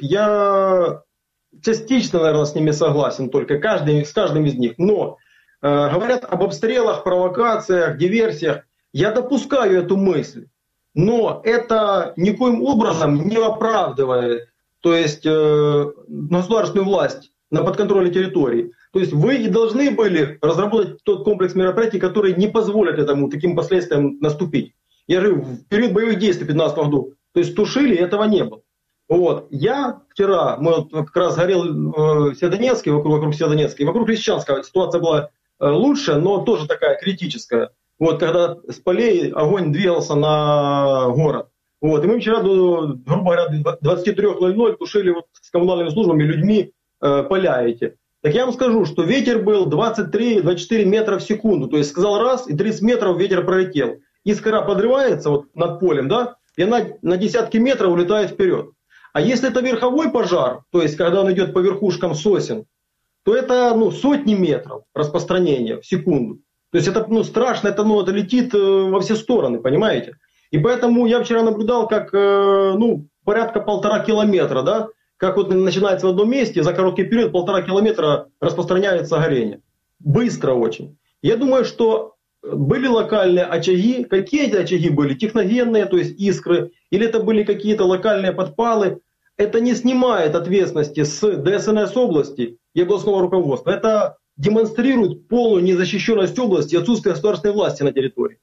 я частично, наверное, с ними согласен, только с каждым из них. Но говорят об обстрелах, провокациях, диверсиях. Я допускаю эту мысль, но это никоим образом не оправдывает, то есть государственную власть на подконтроле территории. То есть вы и должны были разработать тот комплекс мероприятий, который не позволит этому таким последствиям наступить. Я говорю, в период боевых действий в 2015 году. То есть тушили, этого не было. Вот. Я вчера, мы вот как раз горел в Северодонецке, вокруг Северодонецка, и вокруг Лисичанска ситуация была лучше, но тоже такая критическая. Вот, когда с полей огонь двигался на город. Вот. И мы вчера, грубо говоря, 23:00 тушили вот с коммунальными службами, людьми поля эти. Так я вам скажу, что ветер был 23-24 метра в секунду. То есть сказал раз, и 30 метров ветер пролетел. Искра подрывается вот над полем, да? И она на десятки метров улетает вперед. А если это верховой пожар, то есть когда он идет по верхушкам сосен, то это сотни метров распространения в секунду. То есть это страшно, это летит во все стороны, понимаете? И поэтому я вчера наблюдал, как порядка 1,5 километра, да, как вот начинается в одном месте, за короткий период 1,5 километра распространяется горение. Быстро очень. Я думаю, что были локальные очаги. Какие эти очаги были? Техногенные, то есть искры, или это были какие-то локальные подпалы. Это не снимает ответственности с ДСНС области и областного руководства. Это демонстрирует полную незащищенность области и отсутствие государственной власти на территории.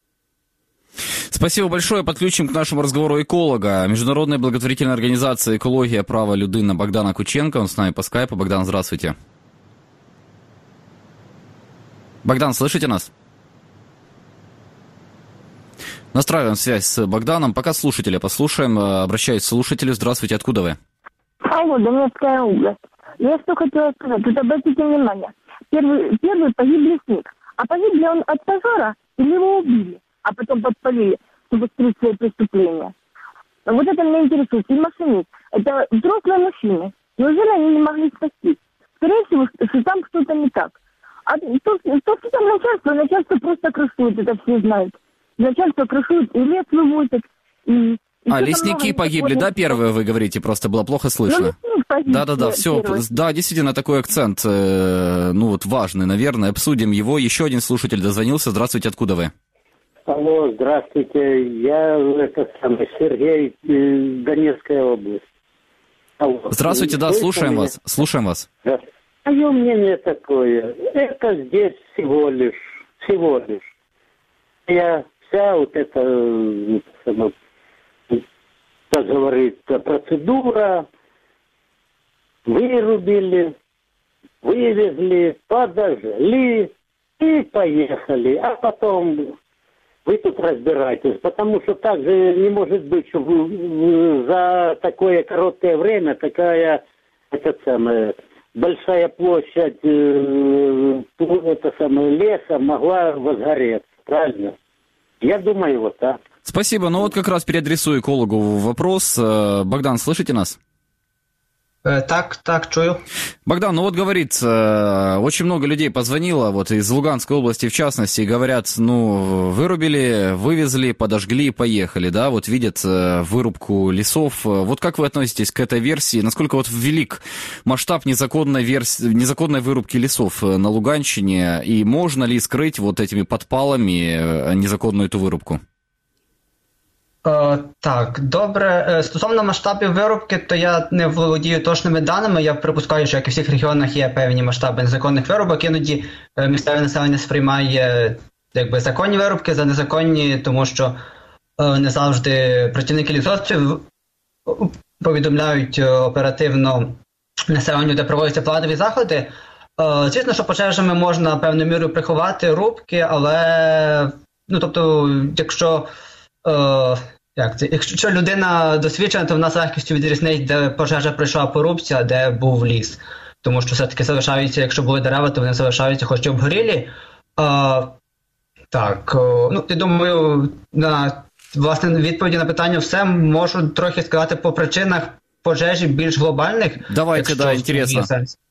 Спасибо большое. Подключим к нашему разговору эколога. Международная благотворительная организация «Экология. Право людини» Богдана Кученко. Он с нами по скайпу. Богдан, здравствуйте. Богдан, слышите нас? Настраиваем связь с Богданом. Пока слушателя послушаем. Обращаюсь к слушателю. Здравствуйте, откуда вы? Алло, Донецкая область. Я что хотела сказать. Тут обратите внимание. Первый погиб лесник. А погиб ли он от пожара или его убили, а потом подпалили, чтобы скрыть свои преступления? Вот это меня интересует. И машинист. Это взрослые мужчины. Неужели они не могли спасти? Скорее всего, что там что-то не так. А то, что там начальство просто крышует, это все знают. Начальство крышует, и лес вывозят, и лесники погибли, да, первые вы говорите, просто было плохо слышно. Да, все, да, действительно такой акцент, важный, наверное, обсудим его. Еще один слушатель дозвонился, здравствуйте, откуда вы? Алло, здравствуйте, я Сергей, Донецкая область. Алло. Здравствуйте, да, слушаем вас. Да. Мое мнение такое, это здесь всего лишь. Вся вот эта, как говорится, процедура, вырубили, вывезли, подожгли и поехали. А потом вы тут разбирайтесь, потому что так же не может быть, чтобы за такое короткое время такая, большая площадь леса могла возгореться, правильно? Я думаю, вот так. Спасибо. Вот как раз переадресую экологу вопрос. Богдан, слышите нас? Так, чую. Богдан, ну вот говорит, очень много людей позвонило, вот из Луганской области в частности, и говорят, ну, вырубили, вывезли, подожгли, поехали, да, вот видят вырубку лесов. Вот как вы относитесь к этой версии? Насколько вот велик масштаб незаконной вырубки лесов на Луганщине, и можно ли скрыть вот этими подпалами незаконную эту вырубку? Так, добре. Стосовно масштабів вирубки, то я не володію точними даними. Я припускаю, що як і в всіх регіонах є певні масштаби незаконних вирубок. Іноді місцеве населення сприймає якби законні вирубки за незаконні, тому що не завжди працівники лісгоспів повідомляють оперативно населенню, де проводяться планові заходи. Звісно, що пожежами можна певною мірою приховати рубки, але, ну, тобто, якщо людина досвідчена, то вона з легкістю відрізнить, де пожежа пройшла по рубці, а де був ліс. Тому що все-таки залишаються, якщо були дерева, то вони залишаються хоч і обгорілі. Я думаю, власне, відповіді на питання все. Можу трохи сказати по причинах пожежі більш глобальних. Давайте, да, інтересно.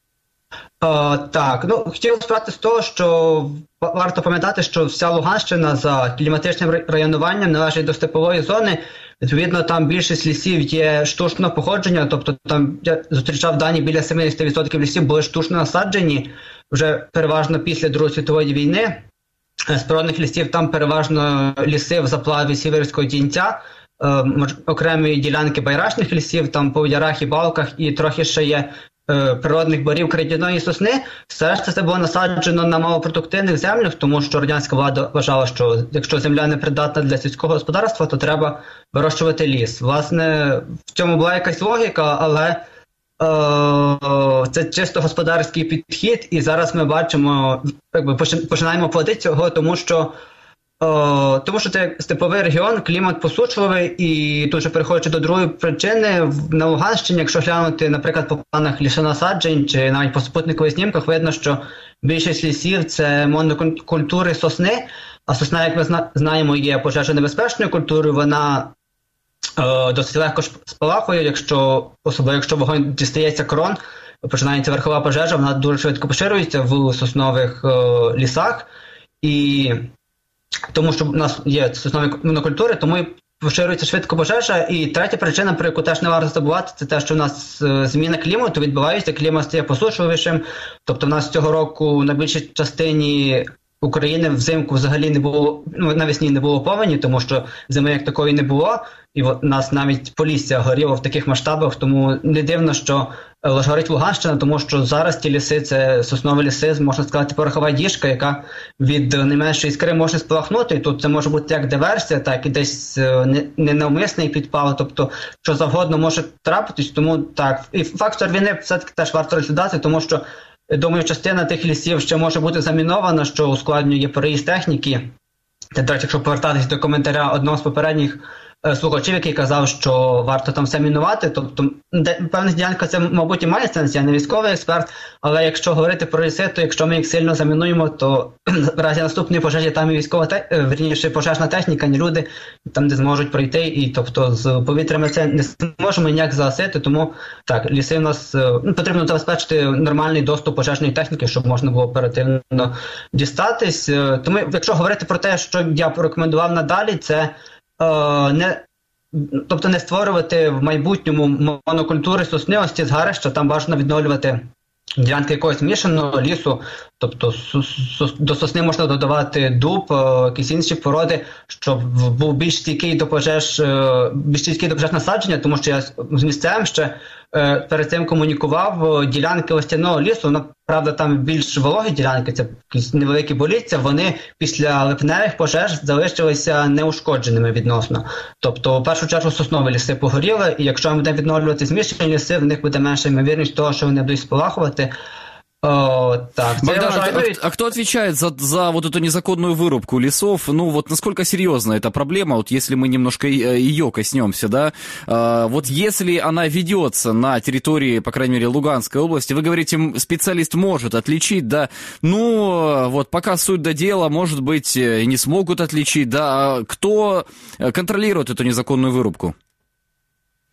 Хотів сказати з того, що варто пам'ятати, що вся Луганщина за кліматичним районуванням належить до степової зони. Відповідно, там більшість лісів є штучного походження, тобто там я зустрічав дані, біля 70% лісів були штучно насаджені вже переважно після Другої світової війни. З природних лісів там переважно ліси в заплаві Сіверського Дінця, окремі ділянки байрачних лісів, там по ярах і балках, і трохи ще є природних борів крадяної сосни. Все ж це було насаджено на малопродуктивних землях, тому що радянська влада вважала, що якщо земля не придатна для сільського господарства, то треба вирощувати ліс. Власне, в цьому була якась логіка, але це чисто господарський підхід, і зараз ми бачимо, починаємо платити цього, тому що це степовий регіон, клімат посушливий, і тут же переходячи до другої причини, на Луганщині, якщо глянути, наприклад, по планах лісонасаджень, чи навіть по супутникових знімках, видно, що більшість лісів – це монокультури сосни, а сосна, як ми знаємо, є пожежонебезпечною культурою, вона досить легко спалахує, особливо якщо вогонь дістається крон, починається верхова пожежа, вона дуже швидко поширюється в соснових лісах, і тому що в нас є соснові монокультури, тому і поширюється швидко пожежа. І третя причина, про яку теж не варто забувати, це те, що в нас зміна клімату відбувається, клімат стає посушливішим. Тобто в нас цього року на більшій частині України взимку взагалі не було, навесні не було повені, тому що зими як такої не було. І у нас навіть Полісся горіло в таких масштабах, тому не дивно, що горить Луганщина, тому що зараз ті ліси, це соснові ліси, можна сказати, порохова діжка, яка від найменшої іскри може спалахнути. І тут це може бути як диверсія, так і десь ненавмисний підпал, тобто що завгодно може трапитись. Тому так, і фактор війни все-таки теж варто розглядати, тому що, думаю, частина тих лісів ще може бути замінована, що ускладнює переїзд техніки. Та, до речі, якщо повертатись до коментаря одного з попередніх слухачів, який казав, що варто там все мінувати, тобто певна ділянка це, мабуть, і має сенс, я не військовий експерт, але якщо говорити про ліси, то якщо ми їх сильно замінуємо, то в разі наступної пожежі там і вірніше пожежна техніка, ні люди там не зможуть пройти, і тобто з повітря ми це не зможемо ніяк загасити, тому так, ліси у нас потрібно забезпечити нормальний доступ пожежної техніки, щоб можна було оперативно дістатись. Тому якщо говорити про те, що я порекомендував надалі, це не створювати в майбутньому монокультури сосни, ось ці згарища, там бажано відновлювати ділянки якогось мішаного лісу, тобто до сосни можна додавати дуб, якісь інші породи, щоб був більш стійкий до пожеж насадження, тому що я з місцевим ще перед цим комунікував, ділянки листяного лісу, правда, там більш вологі ділянки, це якісь невеликі боліття, вони після липневих пожеж залишилися неушкодженими відносно. Тобто, в першу чергу, соснові ліси погоріли, і якщо ми будемо відновлювати змішані ліси, в них буде менша ймовірність того, що вони будуть спалахувати. Так. Богдан, а кто отвечает за вот эту незаконную вырубку лесов? Ну, вот насколько серьезна эта проблема, вот если мы немножко ее коснемся, да? Вот если она ведется на территории, по крайней мере, Луганской области, вы говорите, специалист может отличить, да? Ну, вот пока суть до дела, может быть, не смогут отличить, да? Кто контролирует эту незаконную вырубку?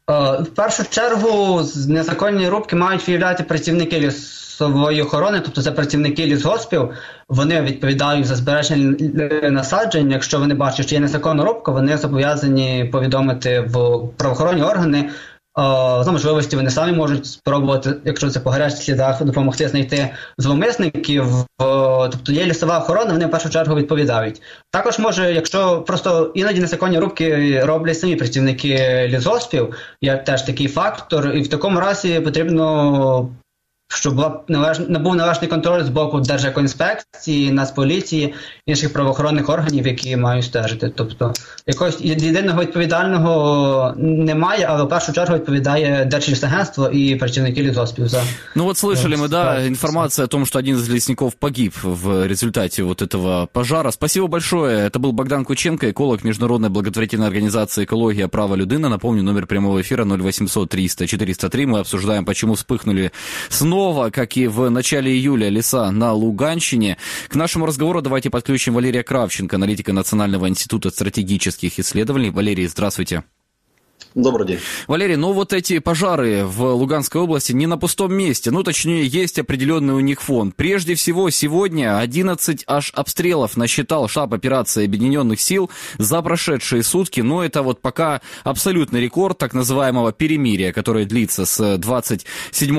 В першу чергу незаконні рубки мають виявляти працівники лісової охорони, тобто це працівники лісгоспів, вони відповідають за збереження насаджень. Якщо вони бачать, що є незаконна рубка, вони зобов'язані повідомити в правоохоронні органи. За можливості вони самі можуть спробувати, якщо це по гарячих слідах, допомогти знайти зловмисників. Тобто є лісова охорона, вони в першу чергу відповідають. Також може, якщо просто іноді незаконні рубки роблять самі працівники лісгоспів, є теж такий фактор, і в такому разі потрібно, щоб був належний контроль з боку Держекоінспекції, Нацполіції, інших правоохоронних органів, які мають стежити. Тобто якогось єдиного відповідального немає, але в першу чергу відповідає Держлісагентство и працівники лесгоспів. Ну вот слышали мы, да, информация о том, что один из лесников погиб в результате вот этого пожара. Спасибо большое. Это был Богдан Кученко, эколог Международной благотворительной организации «Экология. Права людини». Напомню, номер прямого эфира 0800 300 403. Мы обсуждаем, почему вспыхнули снова, как и в начале июля, леса на Луганщине. К нашему разговору давайте подключим Валерия Кравченко, аналитика Национального института стратегических исследований. Валерий, здравствуйте. Добрый день. Валерий, ну вот эти пожары в Луганской области не на пустом месте, ну точнее есть определенный у них фон. Прежде всего сегодня 11 аж обстрелов насчитал штаб операции Объединенных сил за прошедшие сутки, но это вот пока абсолютный рекорд так называемого перемирия, которое длится с 27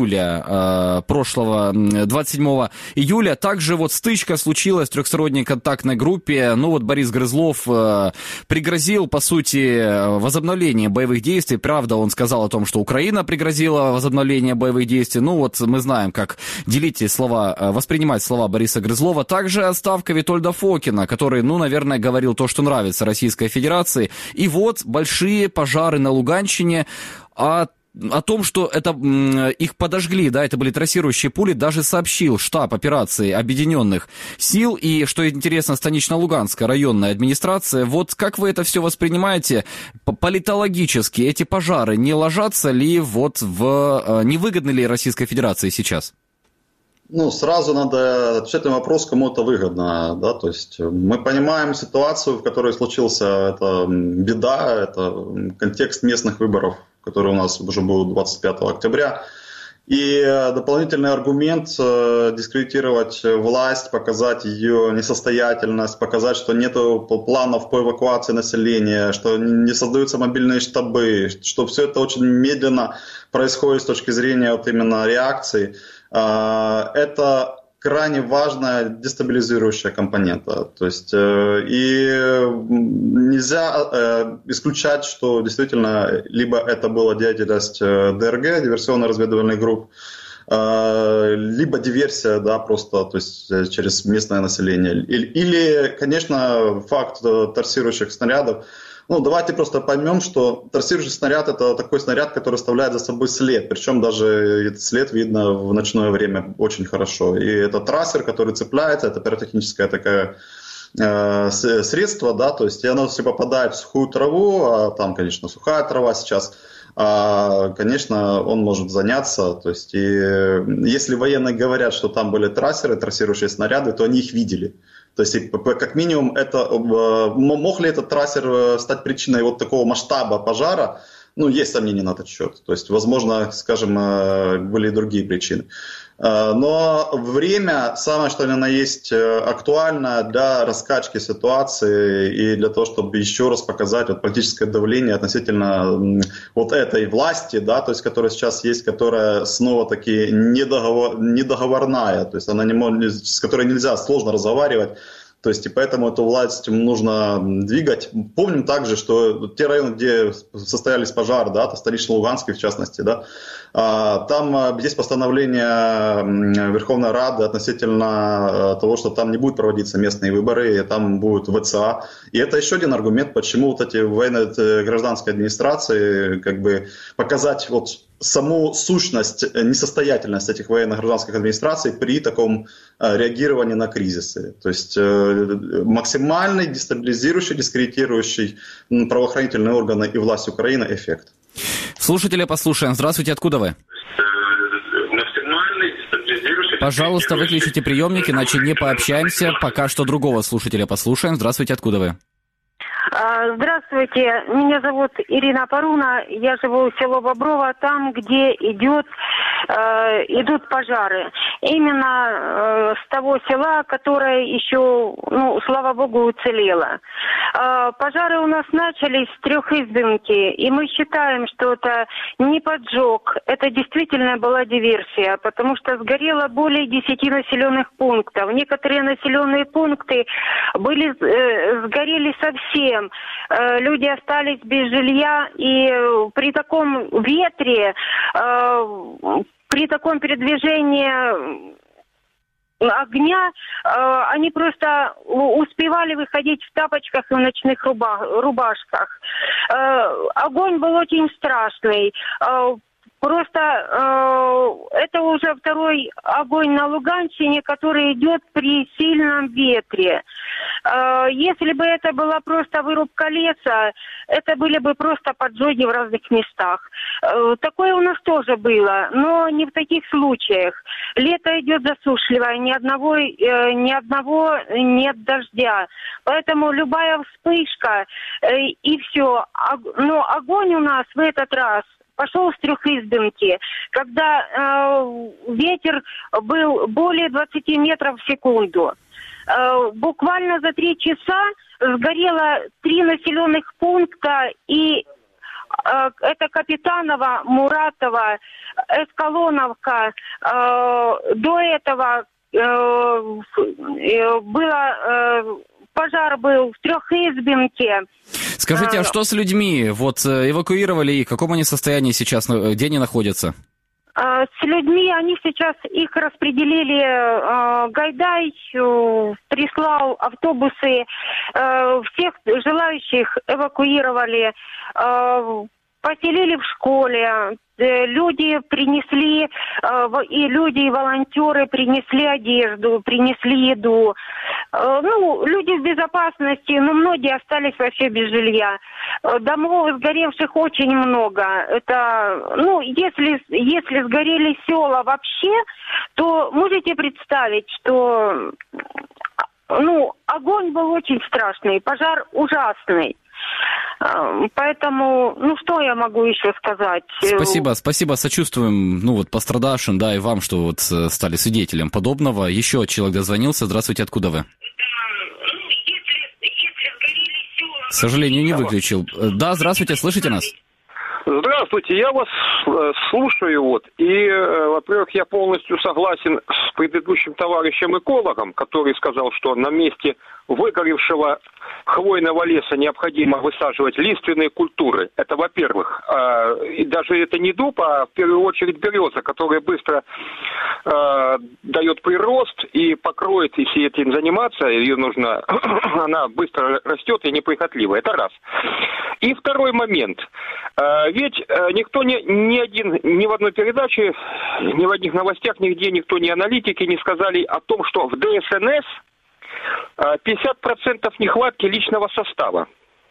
июля прошлого, 27 июля. Также вот стычка случилась в трехсторонней контактной группе, ну вот Борис Грызлов пригрозил, по сути, возобновление боевых действий. Правда, он сказал о том, что Украина пригрозила возобновление боевых действий. Ну вот мы знаем, как делить слова, воспринимать слова Бориса Грызлова. Также отставка Витольда Фокина, который, ну, наверное, говорил то, что нравится Российской Федерации. И вот большие пожары на Луганщине. О том, что это их подожгли, да, это были трассирующие пули, даже сообщил штаб операции Объединенных сил. И, что интересно, станично-луганская районная администрация. Вот как вы это все воспринимаете политологически? Эти пожары не ложатся ли вот невыгодны ли Российской Федерации сейчас? Ну, сразу надо отвечать на вопрос, кому это выгодно, да, то есть мы понимаем ситуацию, в которой случился, это беда, это контекст местных выборов, которые у нас уже будут 25 октября, и дополнительный аргумент дискредитировать власть, показать ее несостоятельность, показать, что нет планов по эвакуации населения, что не создаются мобильные штабы, что все это очень медленно происходит с точки зрения вот именно реакции. Это крайне важная дестабилизирующая компонента. То есть и нельзя исключать, что действительно либо это была деятельность ДРГ, диверсионно-разведывательных групп, либо диверсия, да, просто, то есть через местное население. Или, конечно, факт трассирующих снарядов. Ну, давайте просто поймем, что трассирующий снаряд – это такой снаряд, который оставляет за собой след. Причем даже этот след видно в ночное время очень хорошо. И это трассер, который цепляется, это пиротехническое такое средство, да, то есть и оно, если попадает в сухую траву, а там, конечно, сухая трава сейчас, конечно, он может заняться. То есть, и если военные говорят, что там были трассеры, трассирующие снаряды, то они их видели. То есть, как минимум, мог ли этот трассер стать причиной вот такого масштаба пожара? Ну, есть сомнения на этот счет. То есть, возможно, скажем, были и другие причины. Но время, самое что ни на есть, актуально для раскачки ситуации и для того, чтобы еще раз показать вот политическое давление относительно вот этой власти, да, то есть, которая сейчас есть, которая снова-таки недоговорная, то есть, с которой нельзя, сложно разговаривать. То есть, и поэтому эту власть нужно двигать. Помним также, что те районы, где состоялись пожары, да, то столично-луганский в частности, да, там есть постановление Верховной Рады относительно того, что там не будут проводиться местные выборы, и там будут ВЦА. И это еще один аргумент, почему вот эти военно-гражданской администрации, как бы показать вот саму сущность, несостоятельность этих военно-гражданских администраций при таком реагировании на кризисы. То есть максимальный дестабилизирующий, дискредитирующий правоохранительные органы и власть Украины эффект. Слушателя послушаем. Здравствуйте, откуда вы? Пожалуйста, выключите приемник, иначе не пообщаемся. Пока что другого слушателя послушаем. Здравствуйте, откуда вы? Здравствуйте, меня зовут Ирина Паруна, я живу в село Боброво, там, где идут пожары. Именно с того села, которое еще, слава богу, уцелело. Пожары у нас начались с трехизбинки, и мы считаем, что это не поджог, это действительно была диверсия, потому что сгорело более 10 населенных пунктов. Некоторые населенные пункты сгорели совсем. Люди остались без жилья, и при таком ветре, при таком передвижении огня, они просто успевали выходить в тапочках и в ночных рубашках. Огонь был очень страшный. Просто это уже второй огонь на Луганщине, который идет при сильном ветре. Если бы это была просто вырубка леса, это были бы просто поджоги в разных местах. Такое у нас тоже было, но не в таких случаях. Лето идет засушливое, ни одного нет дождя. Поэтому любая вспышка и все. Но огонь у нас в этот раз пошел с трехизбинки, когда ветер был более 20 метров в секунду. Буквально за 3 часа сгорело 3 населенных пункта, и это Капитаново, Муратово, Эскалоновка. До этого пожар был в трехизбинке. Скажите, а что с людьми? Вот эвакуировали их, в каком они состоянии сейчас, где они находятся? С людьми они сейчас их распределили, Гайдай прислал автобусы, всех желающих эвакуировали, поселили в школе. Люди принесли, и люди, и волонтеры принесли одежду, принесли еду. Люди в безопасности, но многие остались вообще без жилья. Домов сгоревших очень много. Это, если сгорели села вообще, то можете представить, что, огонь был очень страшный, пожар ужасный. Поэтому, что я могу еще сказать? Спасибо, сочувствуем, пострадавшим, да, и вам, что стали свидетелем подобного. Еще человек дозвонился. Здравствуйте, откуда вы? К сожалению, не выключил. Да, здравствуйте, слышите нас? Здравствуйте, я вас слушаю, и, во-первых, я полностью согласен с предыдущим товарищем-экологом, который сказал, что на месте выгоревшего хвойного леса необходимо высаживать лиственные культуры. Это, во-первых. И даже это не дуб, а в первую очередь береза, которая быстро дает прирост и покроет, если этим заниматься, ее нужно, она быстро растет и неприхотлива. Это раз. И второй момент. Ведь никто ни в одной передаче, ни в одних новостях, нигде никто, ни аналитики не сказали о том, что в ДСНС 50% нехватки личного состава.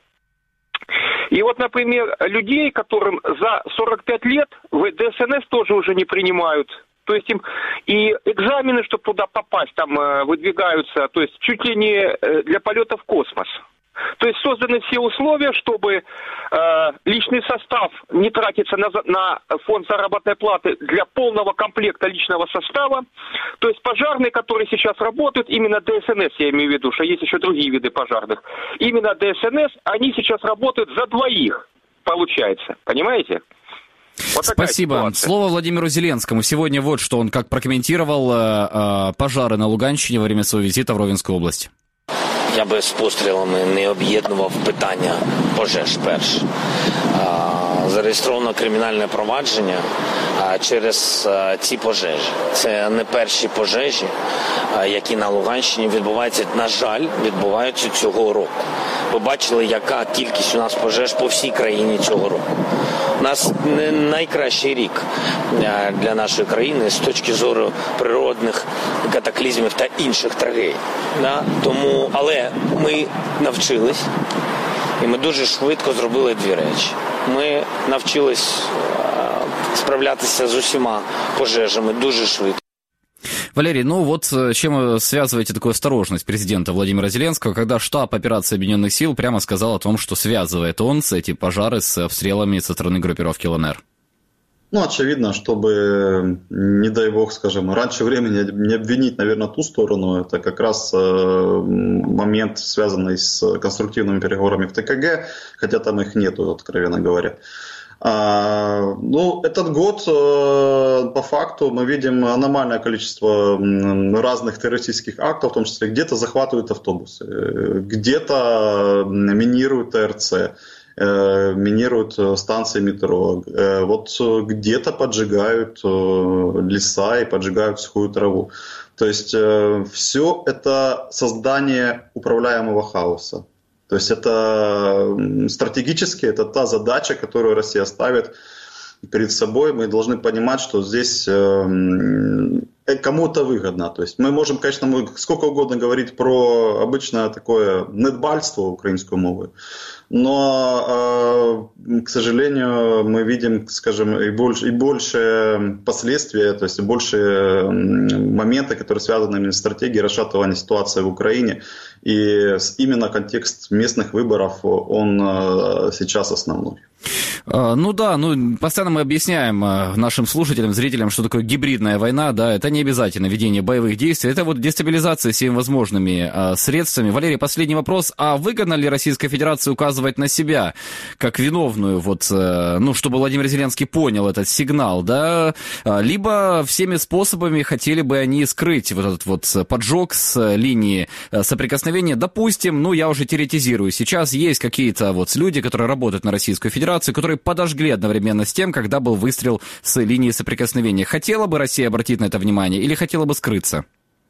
И вот, например, людей, которым за 45 лет в ДСНС тоже уже не принимают. То есть им и экзамены, чтобы туда попасть, там выдвигаются, то есть чуть ли не для полета в космос. То есть созданы все условия, чтобы личный состав не тратится на фонд заработной платы для полного комплекта личного состава. То есть пожарные, которые сейчас работают, именно ДСНС, я имею в виду, что есть еще другие виды пожарных, именно ДСНС, они сейчас работают за двоих, получается. Понимаете? Вот спасибо. Ситуация. Слово Владимиру Зеленскому. Сегодня вот что он как прокомментировал пожары на Луганщине во время своего визита в Ровенскую область. Я би з пострілами не об'єднував питання пожеж перш. Зареєстровано кримінальне провадження через ці пожежі. Це не перші пожежі, які на Луганщині відбуваються, на жаль, відбуваються цього року. Ви бачили, яка кількість у нас пожеж по всій країні цього року. У нас не найкращий рік для нашої країни з точки зору природних катаклізмів та інших трагедій. Тому, але ми навчились, і ми дуже швидко зробили дві речі. Ми навчились справлятися з усіма пожежами дуже швидко. Валерий, ну вот с чем вы связываете такую осторожность президента Владимира Зеленского, когда штаб операции Объединенных сил прямо сказал о том, что связывает он эти пожары с обстрелами со стороны группировки ЛНР? Ну, очевидно, чтобы, не дай бог, скажем, раньше времени не обвинить, наверное, ту сторону, это как раз момент, связанный с конструктивными переговорами в ТКГ, хотя там их нету, откровенно говоря. Ну, этот год, по факту, мы видим аномальное количество разных террористических актов, в том числе где-то захватывают автобусы, где-то минируют ТРЦ, минируют станции метро, вот где-то поджигают леса и поджигают сухую траву. То есть все это создание управляемого хаоса. То есть это стратегически, это та задача, которую Россия ставит перед собой. Мы должны понимать, что здесь кому-то выгодно. То есть мы можем, конечно, сколько угодно говорить про обычное такое недбальство украинскую мову, но, к сожалению, мы видим, скажем, и больше последствия, то есть и больше моменты, которые связаны именно с стратегией расшатывания ситуации в Украине. И именно контекст местных выборов, он сейчас основной. Ну да, постоянно мы объясняем нашим слушателям, зрителям, что такое гибридная война, да, это не обязательно ведение боевых действий, это вот дестабилизация всеми возможными средствами. Валерий, последний вопрос, а выгодно ли Российской Федерации указывать на себя как виновную, вот, чтобы Владимир Зеленский понял этот сигнал, да, либо всеми способами хотели бы они скрыть вот этот вот поджог с линии соприкосновения, допустим, я уже теоретизирую, сейчас есть какие-то вот люди, которые работают на Российскую Федерацию, которые подожгли одновременно с тем, когда был выстрел с линии соприкосновения. Хотела бы Россия обратить на это внимание или хотела бы скрыться?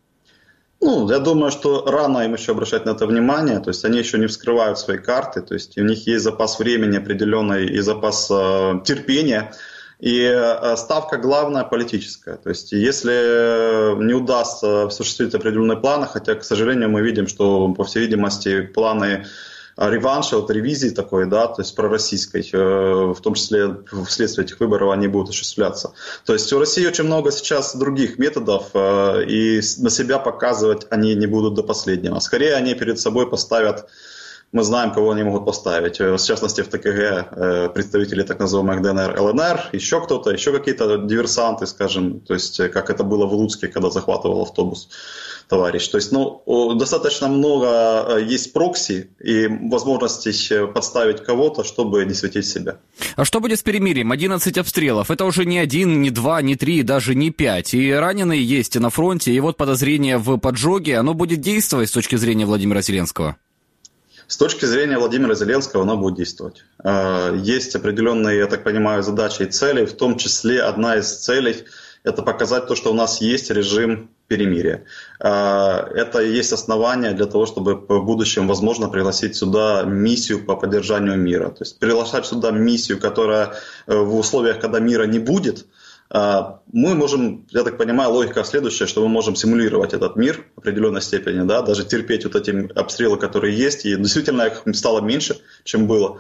Я думаю, что рано им еще обращать на это внимание, то есть они еще не вскрывают свои карты, то есть у них есть запас времени определенный и запас терпения, и ставка главная политическая, то есть если не удастся осуществить определенные планы, хотя, к сожалению, мы видим, что, по всей видимости, планы реванша, ревизии такой, да, то есть пророссийской, в том числе вследствие этих выборов они будут осуществляться. То есть у России очень много сейчас других методов, и на себя показывать они не будут до последнего. Скорее они перед собой поставят, мы знаем, кого они могут поставить, в частности в ТКГ представители так называемых ДНР, ЛНР, еще кто-то, еще какие-то диверсанты, скажем, то есть как это было в Луцке, когда захватывал автобус товарищ. То есть, достаточно много есть прокси и возможностей подставить кого-то, чтобы не светить себя. А что будет с перемирием? 11 обстрелов. Это уже не 1, не 2, не 3, даже не 5. И раненые есть на фронте, и вот подозрение в поджоге, оно будет действовать с точки зрения Владимира Зеленского? С точки зрения Владимира Зеленского оно будет действовать. Есть определенные, я так понимаю, задачи и цели, в том числе одна из целей – это показать то, что у нас есть режим перемирия. Это и есть основание для того, чтобы в будущем, возможно, пригласить сюда миссию по поддержанию мира. То есть приглашать сюда миссию, которая в условиях, когда мира не будет, мы можем, я так понимаю, логика следующая, что мы можем симулировать этот мир в определенной степени, да, даже терпеть вот эти обстрелы, которые есть, и действительно их стало меньше, чем было.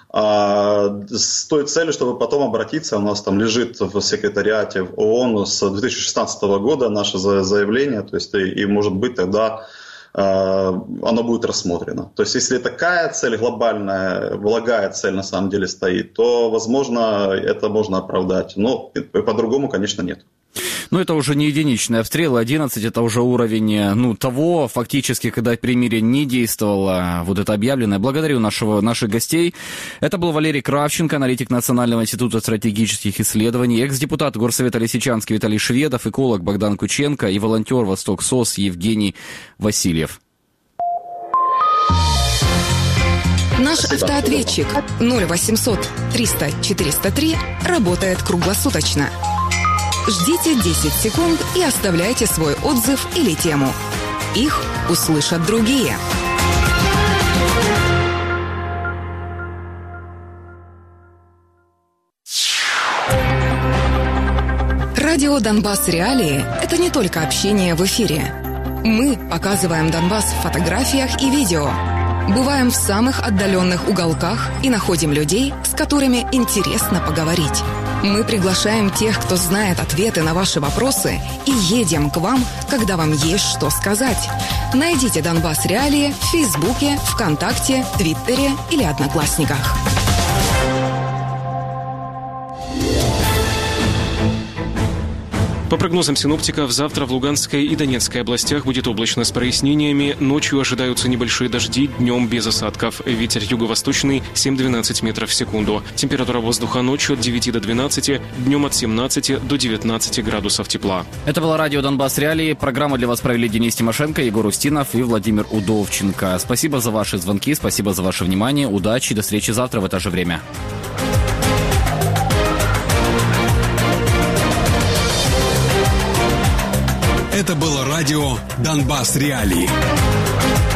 С той целью, чтобы потом обратиться, у нас там лежит в секретариате в ООН с 2016 года наше заявление, то есть и может быть тогда оно будет рассмотрено. То есть если такая цель глобальная, благая цель на самом деле стоит, то, возможно, это можно оправдать. Но по-другому, конечно, нет. Это уже не единичные обстрелы, 11 это уже уровень, того, фактически, когда перемирие не действовало, вот это объявленное. Благодарю наших гостей. Это был Валерий Кравченко, аналитик Национального института стратегических исследований, экс-депутат Горсовета Лисичанский Виталий Шведов, эколог Богдан Кученко и волонтер Восток СОС Евгений Васильев. Наш автоответчик 0800 300 403 работает круглосуточно. Ждите 10 секунд и оставляйте свой отзыв или тему. Их услышат другие. Радио «Донбасс Реалии» — это не только общение в эфире. Мы показываем Донбасс в фотографиях и видео. Бываем в самых отдаленных уголках и находим людей, с которыми интересно поговорить. Мы приглашаем тех, кто знает ответы на ваши вопросы, и едем к вам, когда вам есть что сказать. Найдите «Донбасс Реалии» в Фейсбуке, ВКонтакте, Твиттере или Одноклассниках. По прогнозам синоптиков, завтра в Луганской и Донецкой областях будет облачно с прояснениями. Ночью ожидаются небольшие дожди, днем без осадков. Ветер юго-восточный 7-12 метров в секунду. Температура воздуха ночью от 9 до 12, днем от 17 до 19 градусов тепла. Это было радио «Донбасс Реалии». Программу для вас провели Денис Тимошенко, Егор Устинов и Владимир Удовченко. Спасибо за ваши звонки, спасибо за ваше внимание. Удачи, до встречи завтра в это же время. Это было радио «Донбасс Реалии».